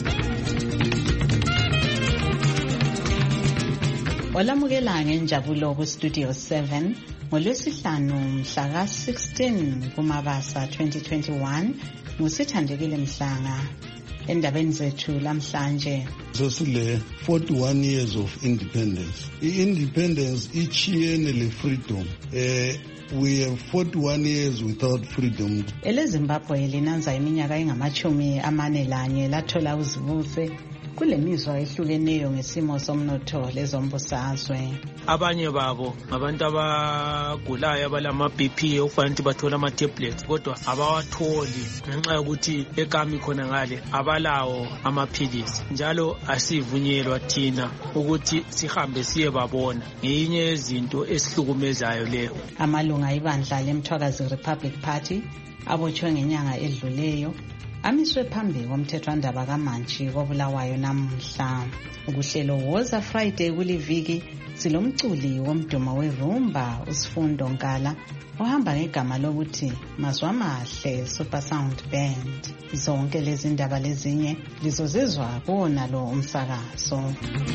Olamukela ngenjabulo ku Studio seven ngolwesihlanu mhla ka sixteen kuMabasa twenty twenty-one ngusithandekile Mhlanga. Endabeni zethu lamhlanje sesile forty-one years of independence. I-independence ichiyene le freedom. Eh we have forty-one years without freedom. EleZimbabwe linanza iminyaka engamachumi amane lanye lathola uzibuse kule mizwa ehlukeneyo ngesimo somnotho lezombusazwe. Abanye babo abantu abagulayo abalama B P okufanele ukuthi bathola ama tablets kodwa abawatholi ngenxa yokuthi ekami khona ngale abalawo amaphilisi, njalo asivunyelwa thina ukuthi sihambe siye babona. Ngeyinye yezinto esihlukumezayo leyo. Amalunga ibandla leMthwakazi Republic Party abotshwe ngenyanga edluleyo amiswe phambi komthethwandaba kaMantshi kobulawayo namhla. Ukuhlelo Woza Friday kuliviki silomculi womdumo werumba uSifundo Nkala ohamba ngegama lokuthi Mazwa Mahle Super Sound Band. Zonke lezi ndaba lezinye lizozezwa kuwona lo umsakazo.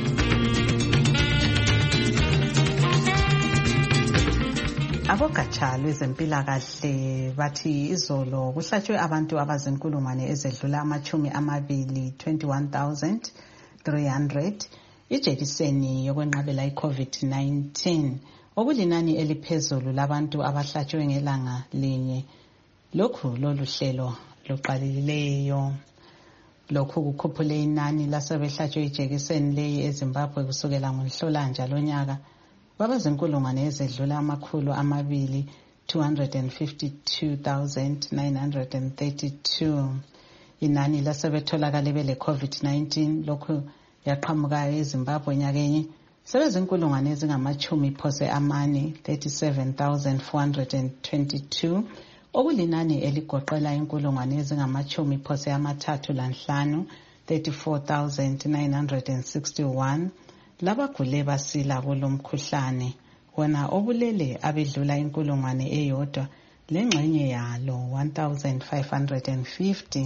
Abogatsha lwezempilakahle bathi izolo kuhlatshwe abantu abazinkulungwane ezedlula amachumi amabili twenty-one thousand three hundred ijekiseni yokwenqabela i-COVID nineteen okulinani eliphezulu labantu abahlatshwe ngelanga linye. Lokhu lolu hlelo luqalileyo. Lokhu kukhuphule inani lasebehlatshwe ijekiseni leyi eZimbabwe kusukela ngoNhlolanja lonyaka babazinkulungwane ezedlula amakhulu amabili two hundred fifty-two thousand nine hundred thirty-two. Inani lasebetholakale bele COVID nineteen lokhu yaqhamukayo eZimbabwe nyakenye sebezinkulungwane ezingamachumi phose amane thirty-seven thousand four hundred twenty-two okulinani eligoqela inkulungwane ezingamachumi phose amathathu lanhlanu thirty-four thousand nine hundred sixty-one labagule basila kulomkhuhlane wona obulele abedlula inkulungwane eyodwa lengxenye yalo one thousand five hundred fifty.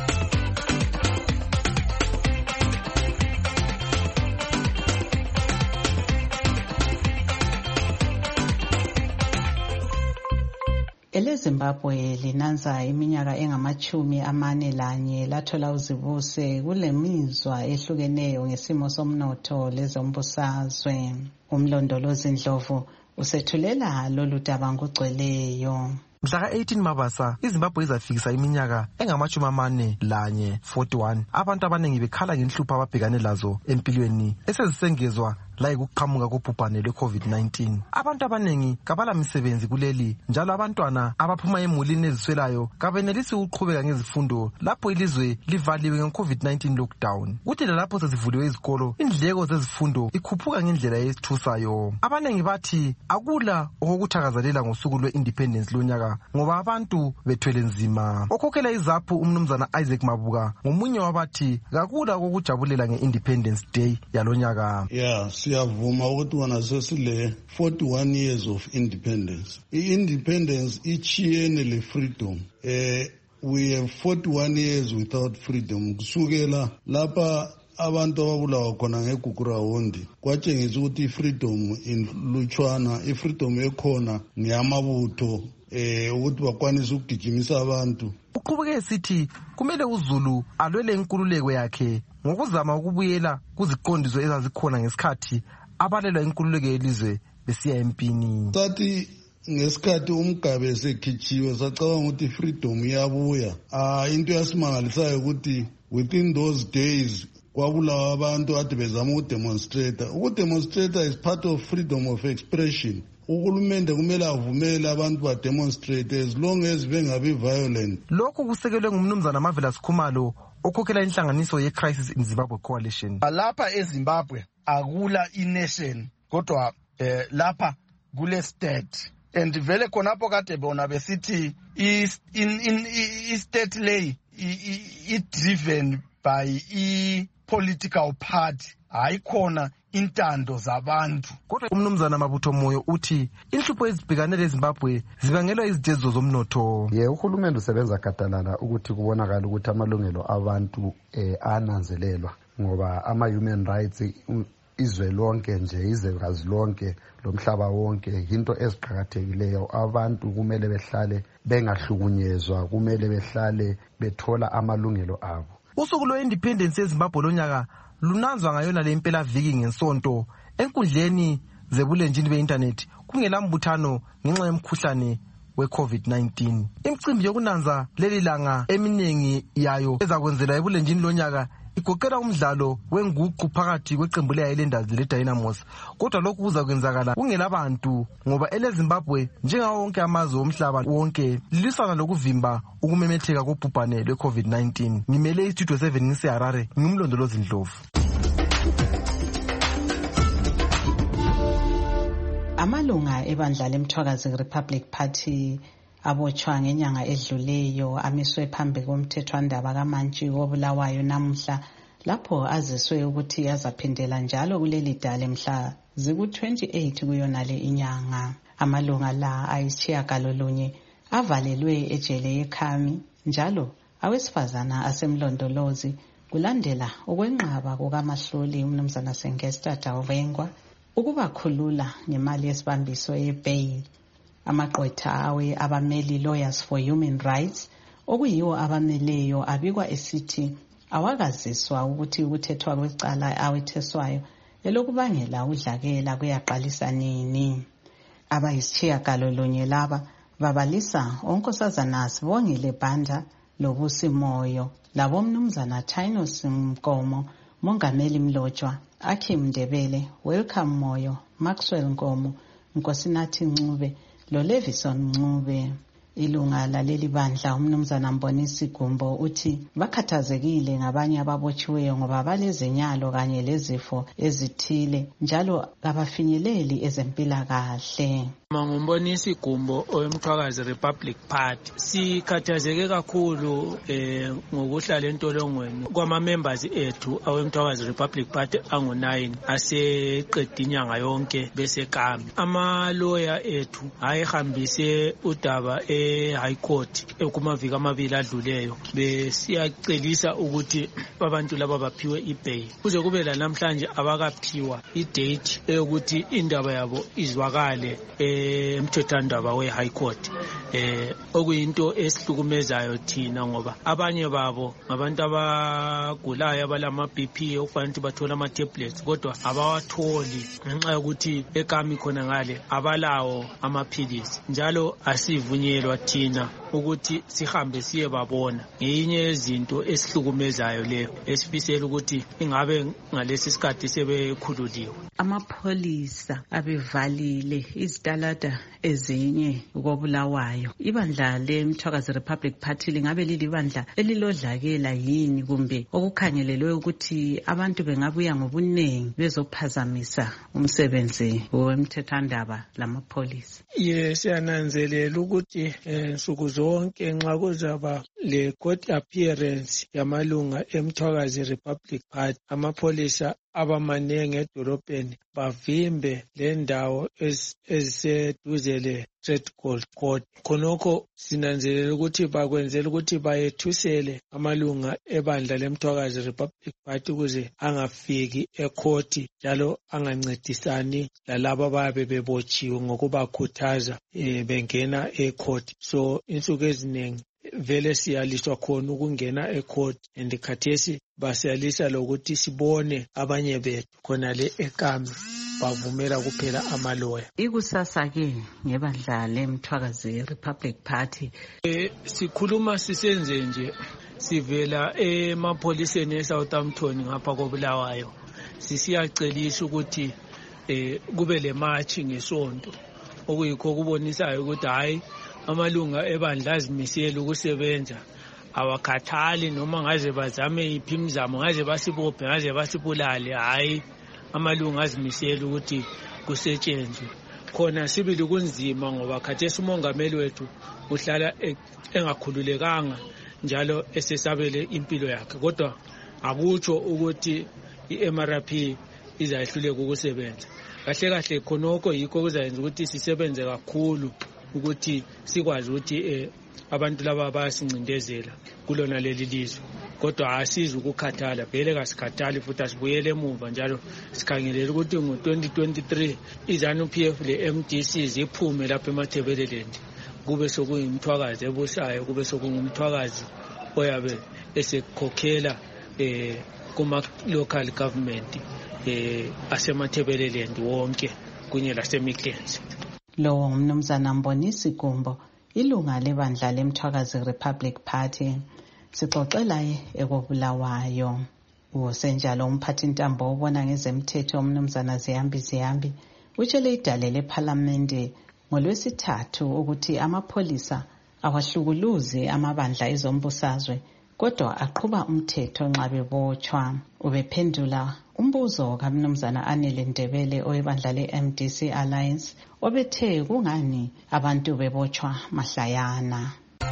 EleZimbabwe linanza iminyaka engamachumi amane lanye lathola uzibuse kule mizwa ehlukeneyo ngesimo somnotho lezombusazwe. Umlondolozi Ndlovu usethulela lolu daba ngogcweleyo. Mhla ka eighteen Mabasa iZimbabwe izafikisa iminyaka engamachumi amane lanye forty-one. Abantu abaningi bekhala ngenhlupho ababhekane lazo empilweni esezisengezwa la ukuqhamuka kobhubhane lwe-COVID nineteen. Abantu abaningi kabala misebenzi kuleli, njalo abantwana abaphuma emulini eziswelayo kabenelisi ukuqhubeka ngezifundo lapho ilizwe livaliwe nge-COVID nineteen lockdown. Kuthi lapho sezivuliwe izikolo indleko zezifundo ikhuphuka ngendlela ethusayo. Abaningi bathi akula okuthakazelela ngosuku lwe-independence lonyaka ngoba abantu bethwele nzima. Okhokhela izaphu umnumzana Isaac Mabuka ngomunye wabathi kakula kokujabulela nge-Independence Day yalonyaka. Yeah, siyavuma ukuthi wona sesile forty-one years of independence. I-independence ichiyene le freedom. Eh we have forty-one years without freedom. Kusukela lapha abantu ababulawa khona ngegugura hondi kwatshengisa ukuthi i-freedom inlutshwana, i-freedom ekhona ngiyamabutho eh ukuthi bakwanisa ukugijimisa abantu. Uqhubeke sithi kumele uZulu alwele inkululeko yakhe ngokuzama ukubuyela kuziqondiso ezazikhona ngesikhathi abalelwa inkululeko yelizwe besiya empini. Sathi ngesikhathi umgabe esekhitshiwe sacabanga ukuthi freedom iyabuya. Ah into yasimangalisayo ukuthi within those days kwabulawa abantu ade bezama ukudemonstrate. Ukudemonstrate is part of freedom of expression. Uhulumende kumele avumele abantu ba demonstrate as long as bengabi violent. Lokhu kusekelwe ngumnumzana Marvelous Khumalo okhokhela inhlanganiso ye Crisis in Zimbabwe Coalition. Lapha eZimbabwe akula ination kodwa eh, lapha kule state and vele khonapho kade bona besithi i-state lay i-driven by i-political party hayi khona intando zabantu. Kodwa umnumzana Mabutho Moyo uthi inhlupho ezibhekane leZimbabwe zibangelwa izitezo zomnotho. Ye uhulumende usebenza gadalala ukuthi kubonakala ukuthi amalungelo abantu eh, ananzelelwa ngoba ama human rights izwe lonke nje izwekazi lonke lomhlaba wonke into eziqhakathekileyo. Abantu kumele behlale bengahlukunyezwa, kumele behlale bethola amalungelo abo. Usuku lwe-independence eZimbabwe lonyaka lunanzwa ngayona le impela viki ngesonto enkundleni zebulenjini be-internet kungelambuthano ngenxa yomkhuhlane we-covid nineteen. Imicimbi yokunanza leli langa eminingi yayo ezakwenzelwa ebulenjini lonyaka igoqela umdlalo wenguqu phakathi kweqembu le-Highlanders le-Dynamos. Kodwa lokhu kuzakwenzakala kungelabantu ngoba eleZimbabwe njengawo wonke amazwe omhlaba wonke lilisana lokuvimba ukumemetheka kobhubhane lwe-covid nineteen. Ngimele istudio seven ngiseHarare, ngimlondolozi Ndlovu. Amalunga ebandla leMthwakazi Republic Party abotshwa ngenyanga edluleyo amiswe phambi komthethwandaba kaMantshi wobulawayo namuhla lapho aziswe ukuthi azaphindela njalo kuleli dale mhla ziku twenty-eight kuyona le inyanga. Amalunga la ayisitshiyagalolunye avalelwe ejele yeKhami njalo awesifazana asemlondolozi kulandela ukwenqaba kukaMahluli umnumzana Sengesta Dawengwa ukubakhulula ngemali yesibambiso ye-bail. Amaqwetha awe abameli Lawyers for Human Rights okuyiwo abameleyo abikwa esithi awakaziswa ukuthi ukuthethwa kwecala awetheswayo elokubangela udlakela kuyaqalisa nini. Abayisitshiyagalolunye laba babalisa onkosazana Sibongile Banda loBusi Moyo labo mnumzana Tainos Mkomo, Mongameli Mlotshwa, Akim Ndebele, Welcome Moyo, Maxwell Nkomo, Nkosinathi Ncube lo Levison Ncube. Ilunga laleli bandla umnumzana Mbonisi Gumbo uthi bakhathazekile ngabanye ababotshiweyo ngoba balezinyalo kanye lezifo ezithile njalo abafinyeleli ezempilakahle. Ngumbonisi Gumbo oweMthwakazi Republic Party sikhathazeke kakhulu eh ngokuhlala entolongweni kwama members ethu aweMthwakazi Republic Party angu nine aseqeda inyanga yonke bese Kami. Ama lawyer ethu ayihambise udaba e High Court ekumavika amabili adluleyo besiyacelisa ukuthi abantu laba baphiwe ibail. Kuze kube la namhlanje abakaphiwa idate eyokuthi indaba yabo izwakale eh emthethwandaba we-High Court. Eh okuyinto esihlukumezayo thina ngoba abanye babo ngabantu abagulayo abalama B P okufanele bathola ama tablets kodwa abawatholi ngenxa yokuthi eKami khona ngale abalawo amaphilisi. Njalo asivunyelwa thina ukuthi sihambe siye babona. Ngeyinye yezinto esihlukumezayo leyo esifisela ukuthi ingabe ngalesi sikhathi sebekhululiwe. Amapholisa abevalile izitalada ezinye kobulawayo. Ibandla leMthwakazi Republic Party lingabe lilibandla elilodlakela yini kumbe okukhangelelwe ukuthi abantu bengabuya ngobunengi bezophazamisa umsebenzi wemthethwandaba lamapholisa? Yes, siyananzelela ukuthi nsuku zonke nxa kuzaba le court appearance yamalunga eMthwakazi Republic Party amapholisa abamanenge edolobheni bavimbe le ndawo eziseduze le Trade Court. Khonokho sinanzelela ukuthi bakwenzela ukuthi bayethusele amalunga ebandla leMthwakazi Republic Party ukuze angafiki ecourt njalo angancedisani lalabo ababe bebotshiwe ngokubakhuthaza bengena ecourt. So insuku eziningi vele siyaliswa khona ukungena ecourt and khathesi basiyalisa lokuthi sibone abanye bethu khona le eKami bavumela kuphela amaloya. Ikusasa ke ngebandla leMthwakazi Republic Party eh sikhuluma sisenze nje sivela emapholiseni eSouthampton ngapha kobulawayo sisiyacelisa ukuthi eh kube le march ngesonto okuyikho kubonisayo ukuthi hayi amalunga ebandla azimisela ukusebenza awakhathali noma ngaze bazame iphi imizamo ngaze basibophe ngaze basibulale. Hayi amalunga azimisela ukuthi kusetshenzwe khona sibili kunzima ngoba khathesi umongameli wethu uhlala engakhululekanga njalo esesabele impilo yakhe, kodwa akutsho ukuthi i-M R P izayehluleka ukusebenza. Kahle kahle khonoko yikho kuzayenza ukuthi sisebenze kakhulu ukuthi sikwazi ukuthi eh, abantu laba bayasincindezela kulona leli lizwe, kodwa asizi ukukhathala, vele kasikhathali futhi asibuyele emuva njalo sikhangelela ukuthi ngo-twenty twenty-three i-ZANU-P F le-M D C ziphume lapha eMathebeleland, kube sokuyimthwakazi ebusayo, kube sokungumthwakazi oyabe esekhokhela eh kuma-local government eh asemathebeleland wonke kunye laseMidlands. Lo umnumzana Mbonisi Gumbo, ilunga lebandla leMthwakazi Republic Party, sixoxela ekobulawayo. Usenjalo umphathi ntambo obona ngezemthetho umnumzana Ziyambi Ziyambi utshele idale lePhalamende ngolwesithathu ukuthi amapholisa awahlukuluzi amabandla ezombusazwe kodwa aqhuba umthetho nxa bebotshwa. Ubephendula umbuzo kaMnumzana Anele Ndebele oyebandla le-M D C Alliance obethe kungani abantu bebotshwa mahlayana.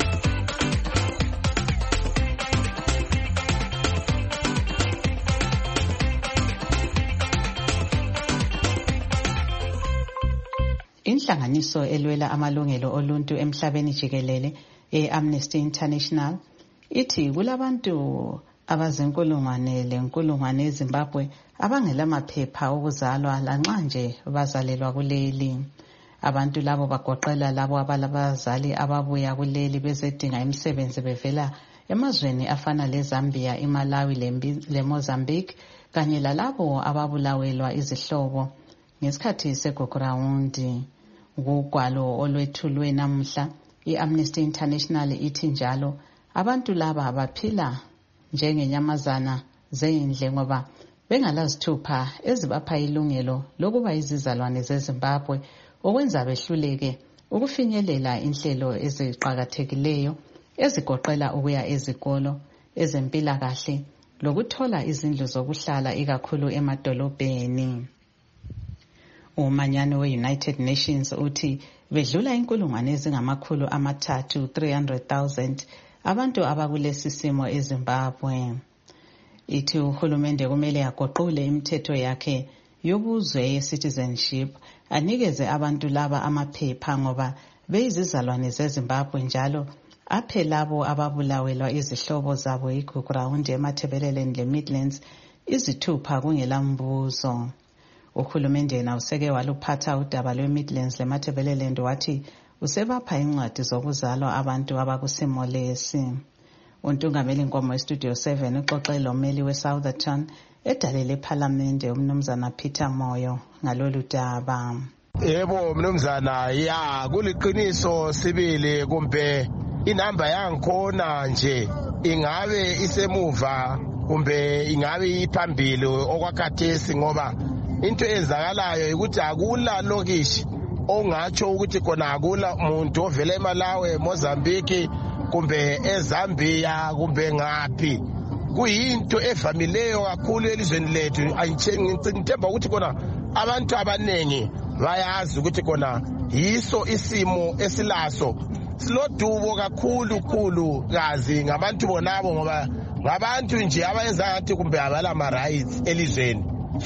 Inhlanganiso elwela amalungelo oluntu emhlabeni jikelele e-Amnesty International ithi kulabantu abazinkulungwane lenkulungwane eZimbabwe abangela maphepha okuzalwa lanxa nje bazalelwa kuleli. Abantu labo bagoqela labo abalabazali ababuya kuleli bezedinga imisebenzi bevela emazweni afana leZambia, iMalawi leMozambique kanye lalabo ababulawelwa izihlobo ngesikhathi segugurawundi. Kugwalo olwethulwe namuhla i-Amnesty International ithi njalo abantu laba baphila njengenyamazana zendle ngoba bengalazithupha ezibapha ilungelo lokuba izizalwane zeZimbabwe okwenza behluleke ukufinyelela inhlelo eziqhakathekileyo ezigoqela ukuya ezikolo, ezempilakahle lokuthola izindlu zokuhlala ikakhulu emadolobheni. Umanyano we-United Nations uthi bedlula inkulungwane ezingamakhulu amathathu three hundred thousand abantu abakulesi simo eZimbabwe. Ithi uhulumende kumele agoqule imithetho yakhe yobuzwe ye-citizenship anikeze abantu laba amaphepha ngoba beyizizalwane zeZimbabwe njalo aphe labo ababulawelwa izihlobo zabo igugurawundi eMathebeleland leMidlands izithupha kungelambuzo. Uhulumende yena useke waluphatha udaba lweMidlands leMathebeleland wathi usebapha incwadi zokuzalwa abantu abakusimo lesi. Untungameli Nkomo eStudio seven uxoxe lomeli weSoutherton edale lePhalamende umnumzana Peter Moyo ngalolu daba. Yebo mnumzana, ya kuliqiniso sibili kumbe inamba yangikhona nje ingabe isemuva kumbe ingabe iphambili okwakhathesi ngoba into ezakalayo ukuthi akula lokishi ongatsho ukuthi khona akula umuntu ovela eMalawi, Mozambique kumbe eZambia kumbe ngaphi. Kuyinto evamileyo kakhulu elizweni lethu. Ngithemba ukuthi khona abantu abanengi bayazi ukuthi khona yiso isimo esilaso. Silodubo kakhulu khulu kazi ngabantu bonabo ngoba ngabantu nje abayenza ngathi kumbe abala ama rights elizweni.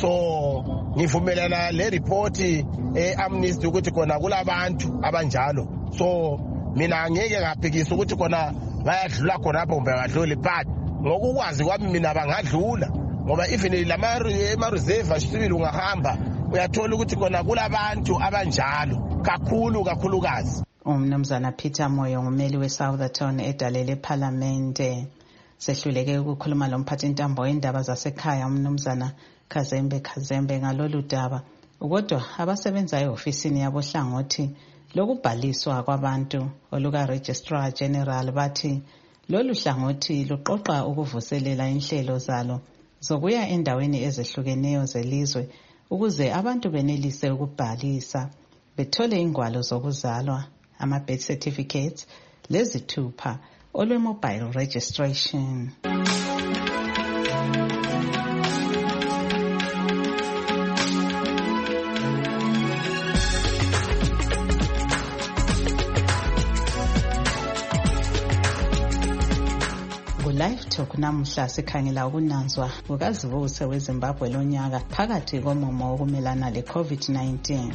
So ngivumelana le report e-Amnesty ukuthi khona kulabantu abanjalo. So mina ngeke ngaphikisa ukuthi khona bayadlula khona apho kumbe badlule, but ngokukwazi kwami mina bangadlula ngoba even lama ema-reserve sibili ungahamba uyathola ukuthi khona kulabantu abanjalo kakhulu kakhulukazi. Umnumzana Peter Moyo ngumeli weSoutherton edale lePhalamende sehluleke ukukhuluma lomphathi ntambo wendaba zasekhaya umnumzana Kazembe Kazembe ngalolu daba, kodwa abasebenza e-ofisini yabohlangothi lokubhaliswa kwabantu oluka Registrar General bathi lolu hlangothi luqoqa ukuvuselela inhlelo zalo zokuya endaweni ezehlukeneyo zelizwe ukuze abantu benelise ukubhalisa bethole ingwalo zokuzalwa, ama-birth certificates lezithupha olwe-mobile registration. Ku-Live Talk namuhla sikhangela ukunanzwa kukazibuse weZimbabwe lonyaka phakathi komumo wokumelana le-COVID nineteen.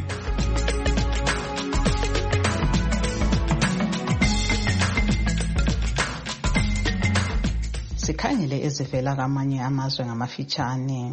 Sikhangele ezivela kamanye amazwe ngamafitshane.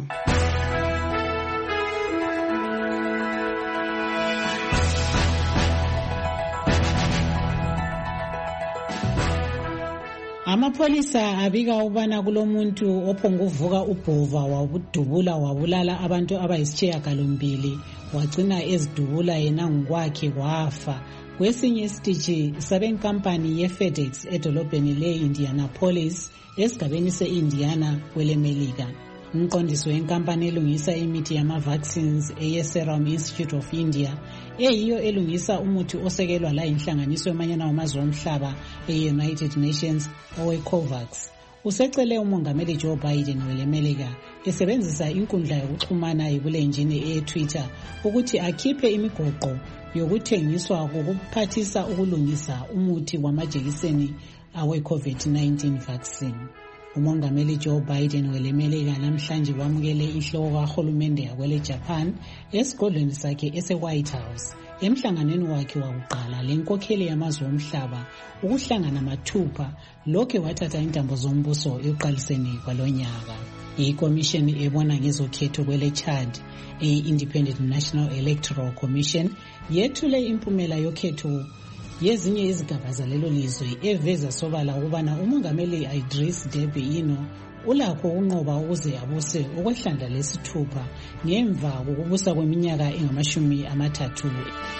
Amapholisa abika ubana kulomuntu ophonguvuka ubhova wabudubula wabulala abantu abayisishiyagalombili wagcina ezidubula yena ngokwakhe wafa. Kwesinye isitishi sabenkampani ye-FedEx edolobheni le-Indianapolis esigabeni se-Indiana kwelemelika. Umqondisi wenkampani elungisa imithi yama-vaccines eye-Serum Institute of India eyiyo elungisa umuthi osekelwa la inhlanganiso yomanyana wamazwe omhlaba e-United Nations owe-COVAX usecele umongameli Joe Biden welemelika esebenzisa inkundla yokuxhumana ebulenjini eye-Twitter ukuthi akhiphe imigoqo yokuthengiswa kokuphathisa ukulungisa umuthi wamajekiseni awe-COVID nineteen vaccine. Umongameli Joe Biden welemelika namhlanje wamukele inhloko kahulumende yakwele Japan esigodlweni sakhe ese-White House emhlanganweni wakhe wakuqala lenkokheli yamazwe omhlaba ukuhlangana mathupha lokhe wathatha intambo zombuso ekuqaliseni kwalonyaka. Ikomishini ebona ngezokhetho kwele Chad e-Independent National Electoral Commission yethule impumela yokhetho yezinye izigaba zalelo lizwe eveza sobala ukubana umongameli Idris Deby Itno ulakho ukunqoba ukuze abuse okwehlandla lesithupha ngemva kokubusa kweminyaka engamashumi amathathu.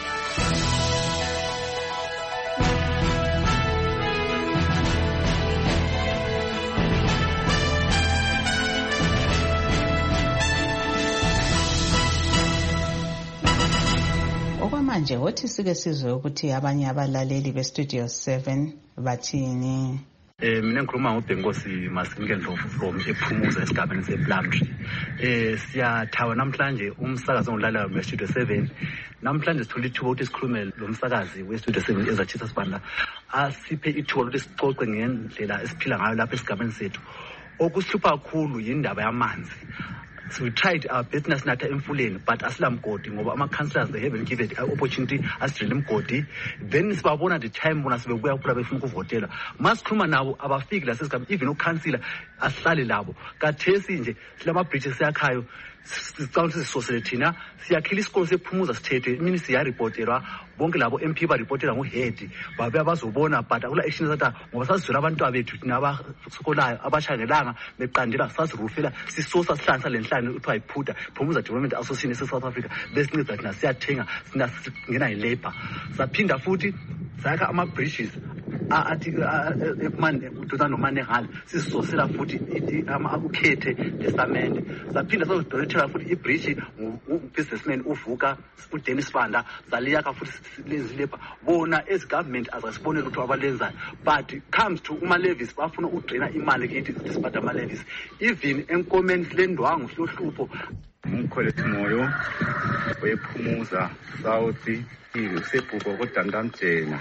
Okwamanje wothi sike sizwe ukuthi abanye abalaleli be-Studio seven bathini. Eh mina ngikhuluma ngoBhenkosi Masingendlovu from ePhumuza esigabeni sePlumtree. Eh siyathawa namhlanje umsakazo ngolala we-Studio seven. Namhlanje sithole ithuba ukuthi sikhulume lo msakazi we-Studio seven ezathisa sibanda asiphe ithuba ukuthi sicoce ngendlela esiphila ngayo lapha esigabeni sethu. Okuhlupha kakhulu yindaba yamanzi. So we tried our business nata emfuleni but asila mgodi ngoba ama councillors they haven't given the opportunity asirele mgodi. Then sibabona the time bona sibebuya ukula befuna ukuvotela masikhuluma nabo abafiki la sesigaba even ucouncillor asihlale labo kathesi nje silama bridges yakhayo sicala sisosele thina siyakhila isikole sePhumuza sithethe imini siya reportelwa bonke labo M P ba reportela ngohead babe abazobona but akula action zata ngoba sasizwela abantu abethu thina abasokolayo abashangelanga beqandela sasirufela sisosa sihlanza lenhlane uthiwa iphutha Phumuza Development Association e South Africa besinceda thina siyathenga sina ngena ilabor saphinda futhi sakha ama bridges athi ekumane uduza nomane hali sisosela futhi ama ukhethe testament saphinda sazidonethela futhi ibridge businessman uvuka uDennis Banda saliyaka futhi lezilebha bona as government azasibonela ukuthi abalenzayo but comes to uma levies bafuna udraina imali kithi sibhadala ama levies even enkomeni silendwangu hlohlupho umkholethu moyo wePhumuza South isebhuko kodandamjena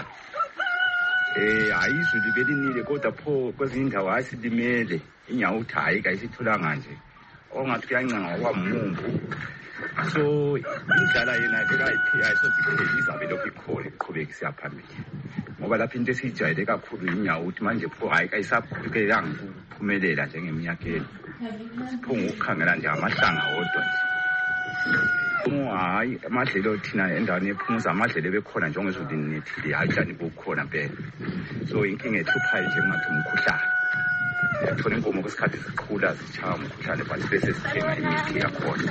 eh ayizulu belinile kodwa pho kwezinye indawo ayisidimele inyawo uthi hayi kayisithulanga nje ongathi kuyancenga kwamumbu so indlala yena bekayiphika isothi izabe lokho ikhona iqhubeka siyaphambili ngoba lapha into esijayele kakhulu inyawo uthi manje pho hayi kayisakhulekanga ukuphumelela njengeminyakeni siphunga ukukhangela nje amahlanga wodwa nje hayi amadlelo thina endaweni yePhumuza amadlelo bekhona njengezulini nethile hayi njani kukhona phela so inkinga ethuphayo nje ngathi umkhuhlane yathola inkomo kwesikhathi siqhula sichaya umkhuhlane but bese sithenga imithi yakhona.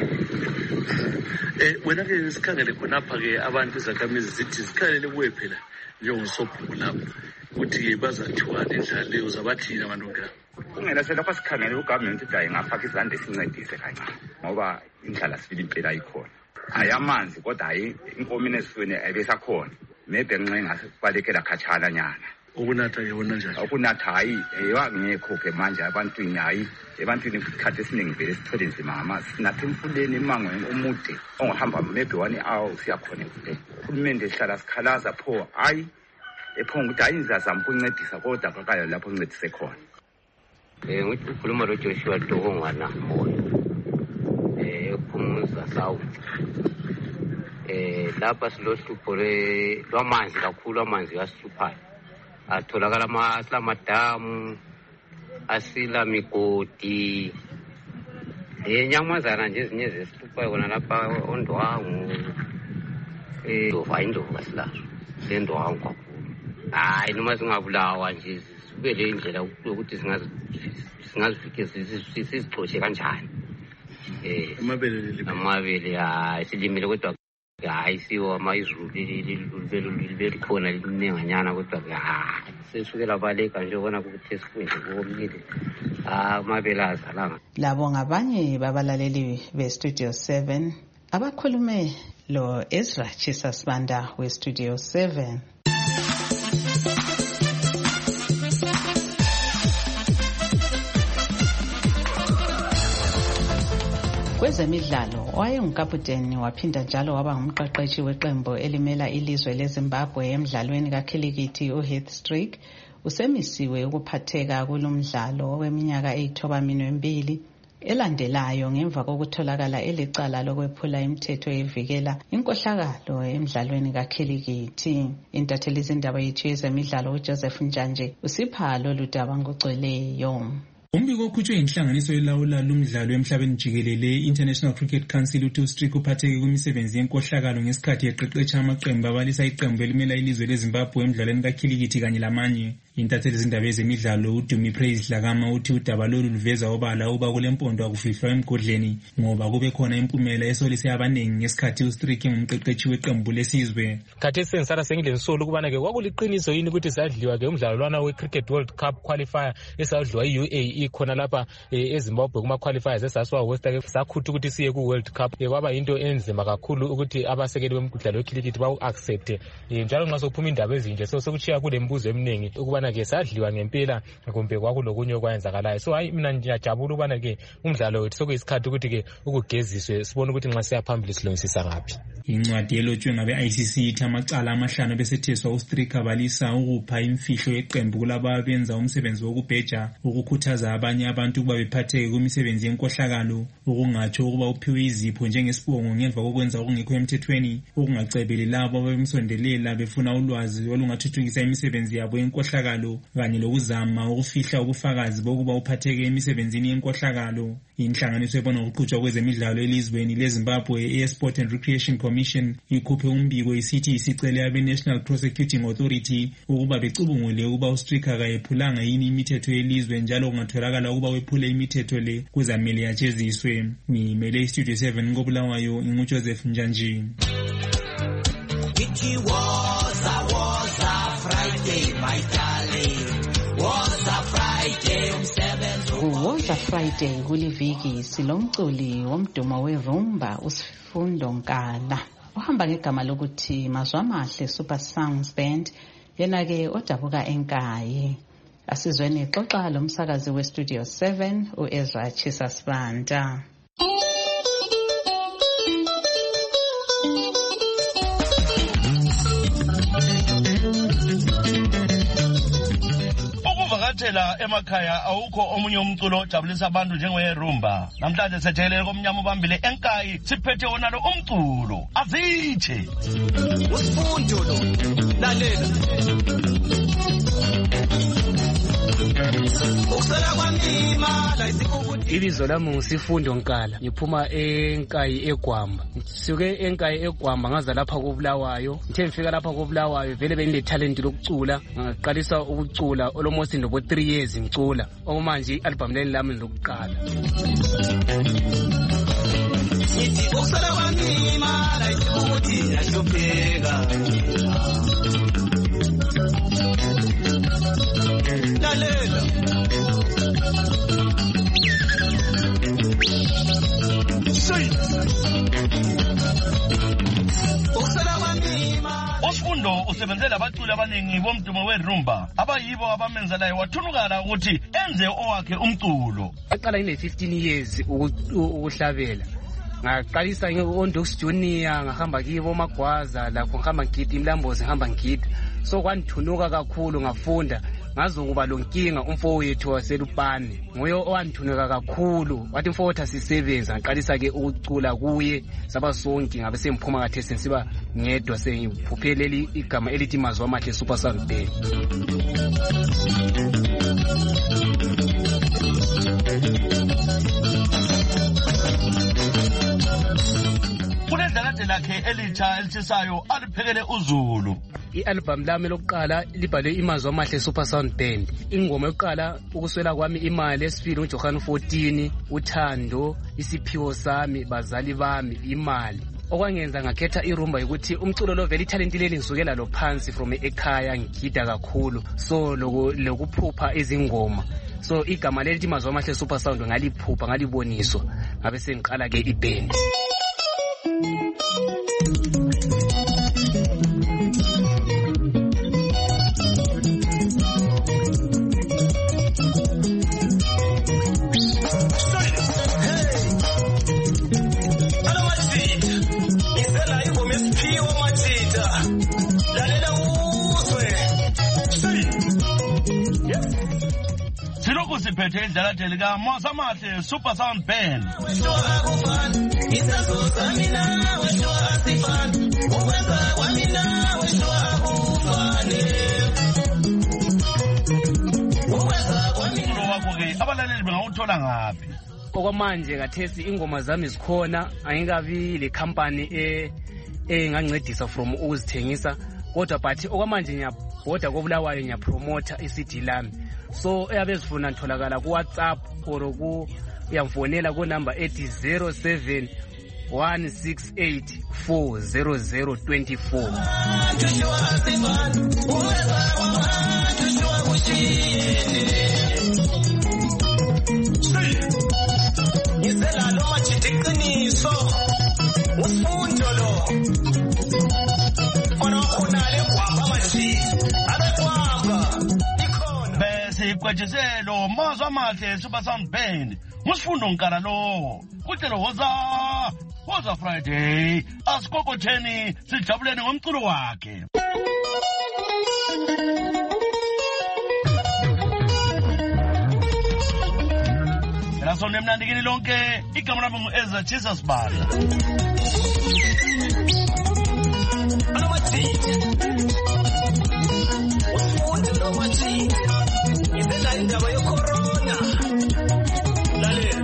Eh wena ke sikhangele khonapha ke abantu izakhamizi zithi sikhalele kuwe phela njengosobhuku lapho ukuthi bazathiwa indlela leyo zabathina abantu ke kungena selapha sikhangele ugovernment uthi ayingafaka izandla esincedise kancane ngoba indlela sifile impela ikhona ayamanzi kodwa hayi inkomini esifweni ayibesakhona maybe ncenga sibalekela khatshana nyana ukunatha yona njani ukunatha hayi eyangekho ke manje abantu inyayi ebantwini isikhathi esiningi vele sithole nzima ngamanzi sinatha emfuleni emangweni omude ongahamba maybe one hour siyakhona kuphela uhulumende ehlala sikhalaza pho hayi ephonga ukuthi hayi ngizazama ukuncedisa kodwa akakayo lapho uncedise khona Eh ngithi ukhuluma lo Joshua Dohongwana khona. Eh ePhumuza South. Eh lapha silohlupho lwamanzi kakhulu amanzi asihluphayo. Atholakala amaslamaadamu asila migodi. Eh nyamazana nje ezinye zesihluphayo kona lapha ondwangu. Eh uvayindova kahlazo. Lendo hawu. Hayi noma singabulawa nje kube le ndlela ukuthi singazi singazifike sizixoshe kanjani. Eh amabele amabele hayi silimile kodwa hayi siwo amazulu leli khona linenganyana kodwa hayi sesukela baleka nje ubona ukuthi sifunde komlilo amabele azalanga. Labo ngabanye babalaleli be Studio seven abakhulume lo Ezra Chisasibanda we Studio seven. Kwezemidlalo wayengukaputeni waphinda njalo waba ngumqeqeshi weqembu elimela ilizwe leZimbabwe emidlalweni kakhilikithi uHeath Streak usemisiwe ukuphatheka kulomdlalo weminyaka eyithoba mbili elandelayo ngemva kokutholakala elicala lokwephula imithetho evikela inkohlakalo emidlalweni kakhilikithi. Intatheli izindaba yethu yezemidlalo uJoseph Njanje usipha lolu daba ngogcweleyo. Umbiko okhutshwe inhlanganiso elawula lumdlalo emhlabeni jikelele International Cricket Council uthi uStrick uphatheke kwimisebenzi yenkohlakalo ngesikhathi eqeqesha amaqembu abalisa iqembu elimela ilizwe leZimbabwe emidlalweni kakhilikithi kanye lamanye. Intatheli izindaba ezemidlalo uDumi Praise Dlakama uthi udaba lolu luveza obala uba kulempondo akufihlwa emgodleni ngoba kube khona impumela esolise abaningi ngesikhathi uStrick engumqeqeshi weqembu lesizwe. Khathi sensara sengilensolo kubana ke kwakuliqiniso yini ukuthi sadliwa ke umdlalwana weCricket World Cup qualifier esadliwa iU A E khona lapha eZimbabwe kuma qualifiers esasiwa West ke sakhutha ukuthi siye ku World Cup kwaba into enzima kakhulu ukuthi abasekeli bemidlalo wecricket bawu accept njalo nxa sophuma indaba ezinje so sokuchiya kule mbuzo eminingi ukubana ke sadliwa ngempela kumbe kwakulokunye okwenzakalayo. So hayi mina ngiyajabula ukubana ke umdlalo wethu sokuyisikhathi ukuthi ke ukugeziswe sibone ukuthi nxa siya phambili silungisisa ngaphi. Incwadi elotshwe ngabe I C C ithi amacala amahlanu besetheswa uStrick abalisa ukupha imfihlo yeqembu kulabo abenza umsebenzi wokubheja ukukhuthaza abanye abantu ukuba bephatheke kwimisebenzi yenkohlakalo ukungatsho ukuba uphiwe izipho njengesibongo ngemva kokwenza okungekho emthethweni ukungacebeli labo abemsondelela befuna ulwazi olungathuthukisa imisebenzi yabo yenkohlakalo kanye lokuzama ukufihla ubufakazi bokuba uphatheke emisebenzini yenkohlakalo. Inhlanganiso ebona ukuqhutshwa kwezemidlalo elizweni leZimbabwe eSport and Recreation Commission ikhuphe umbiko isithi isicele abe National Prosecuting Authority ukuba becubungule ukuba uStrick akayephulanga yini imithetho yelizwe njalo kungatholakala ukuba wephule imithetho le kuzamele yajeziswe. Ngimele iStudio seven ngobulawayo inguJoseph Njanji. It was a was a Friday my darling was a Friday umsebenzi Kuwoza Friday kuliviki silomculi womdumo werumba uSifundo Nkala uhamba ngegama lokuthi Mazwamahle Super Sounds Band yena ke odabuka enkayi. Asizweni xoxa lomsakazi we Studio seven uEzra Chisasibanda. Ukuvakatela emakhaya awukho omunye umculo ojabulisa abantu njengoyerumba. Namhlanje sethele komnyama ubambile enkayi siphethe wona lo umculo. Azithe. Usifundo lo. Lalela. Ibizo lami nguSifundo Nkala ngiphuma enkayi eGwamba. Sisuke enkayi eGwamba ngaza lapha koBulawayo. Ngithe ngifika lapha koBulawayo vele benile talent lokucula ngaqalisa ukucula almost ndobo three years ngicula. Okumanje ialbum leli lami lokuqala. Sithi ukusala kwami imali ukuthi yahlupheka. Lalela Usifundo usebenzela abaculi abaningi bomdumo werumba abayibo abamenzelayo wathunukala ukuthi enze owakhe umculo. Aqala ine fifteen years ukuhlabela. Ngaqalisa ngeOndox Junior ngahamba kibo Magwaza lakho ngihamba ngidi Mlambozi ngihamba ngidi. So kwanthunuka kakhulu ngafunda ngazokuba lonkinga umfowethu waselupane nguye owanthunika kakhulu wathi mfowethu asisebenza ngaqalisa ke ukucula kuye saba sonke ngabe semphuma kathe sensiba ngedwa sengiphupheleli igama elithi Mazwi Amahle Super Sound Band. Kunedlakade lakhe elitsha elithisayo aliphekele uZulu. I-album lami lokuqala libhalwe iMazwi Amahle Super Sound Band. Ingoma yokuqala ukuswela kwami imali, esifile uJohn fourteen, uthando, isiphiwo sami, bazali bami, imali. Okwangenza ngakhetha irumba ukuthi umculo lo vele italent leli ngisukela lo phansi from ekhaya ngigida kakhulu, so lokuphupha izingoma. So igama leli Mazwi Amahle Super Sound ngaliphupha ngaliboniswa ngabe sengiqala ke iband. Siphethe idlakade lika Mazwi Amahle Super Sound Band. Umculo wakho ke abalaleli bengawuthola ngaphi? Okwamanje kathesi ingoma zami zikhona, angikabi le company e engancedisa from ukuzithengisa, kodwa but okwamanje ngiyabhoda koBulawayo ngiyapromoter i-C D lami. So eyabezifuna ntholakala ku WhatsApp or ku uyamfonela ku number ethi zero seven one six eight four zero zero two four. Ngizela lo machidiqiniso ufundo lo ona khonale kwamba machi abekwamba Kwajiselo Mazwi Amahle Super Sound Band. Musifundo nkara lo. Kutelo hoza hoza Friday. Asikokotheni sijabuleni ngomculo wakhe. La sonne mnandi kini lonke igama lami nguEzra Jesus Bala. Ufundo lo machi Ngizela indaba yo corona. Lalela.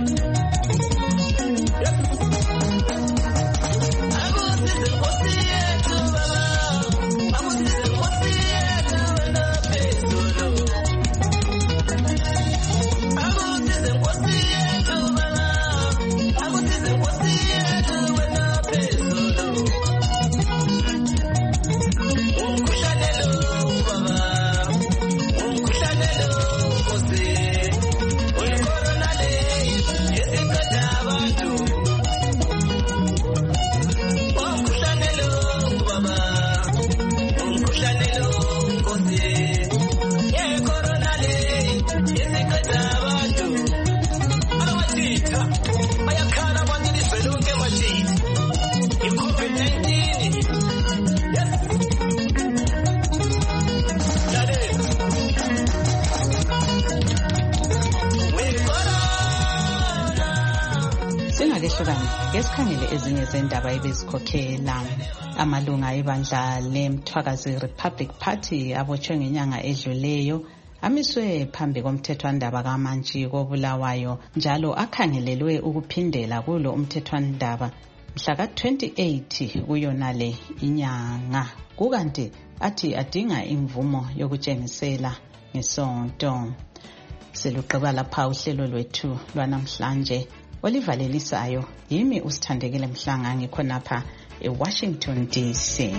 Akusize Nkosi yethu baba. Akusize Nkosi yethu wena phezulu. Akusize Nkosi yethu baba. Akusize Nkosi yethu wena phezulu. Umkhuhlane lo baba. Umkhuhlane lo Ngesikhangele ezinye zendaba ebezikhokhela amalunga ebandla leMthwakazi Republic Party abotshwe ngenyanga edluleyo amiswe phambi komthethwandaba kaMantshi koBulawayo njalo akhangelelwe ukuphindela kulo umthethwandaba mhla ka twenty-eight kuyonale inyanga kukanti athi adinga imvumo yokutshengisela ngesonto. Seluqeba lapha uhlelo lwethu lwanamhlanje olivalelisayo yimi uSithandekile Mhlanga ngikhonapha eWashington D C.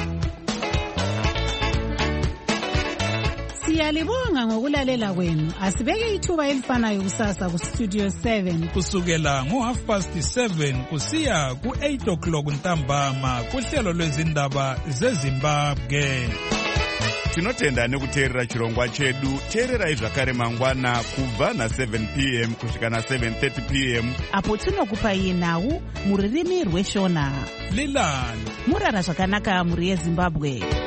Siyalibonga ngokulalela kwenu. Asibeke ithuba elifanayo kusasa ku Studio seven kusukela ngo half past seven kusiya ku eight o'clock ntambama kuhlelo lwezindaba zeZimbabwe. Tinotenda nekuteerera chirongwa chedu. Teererai zvakare mangwana kubva na seven p m kusvika na seven thirty p m apo tinokupai nhau muririmi rweshona. Lilani murara zvakanaka muri yeZimbabwe.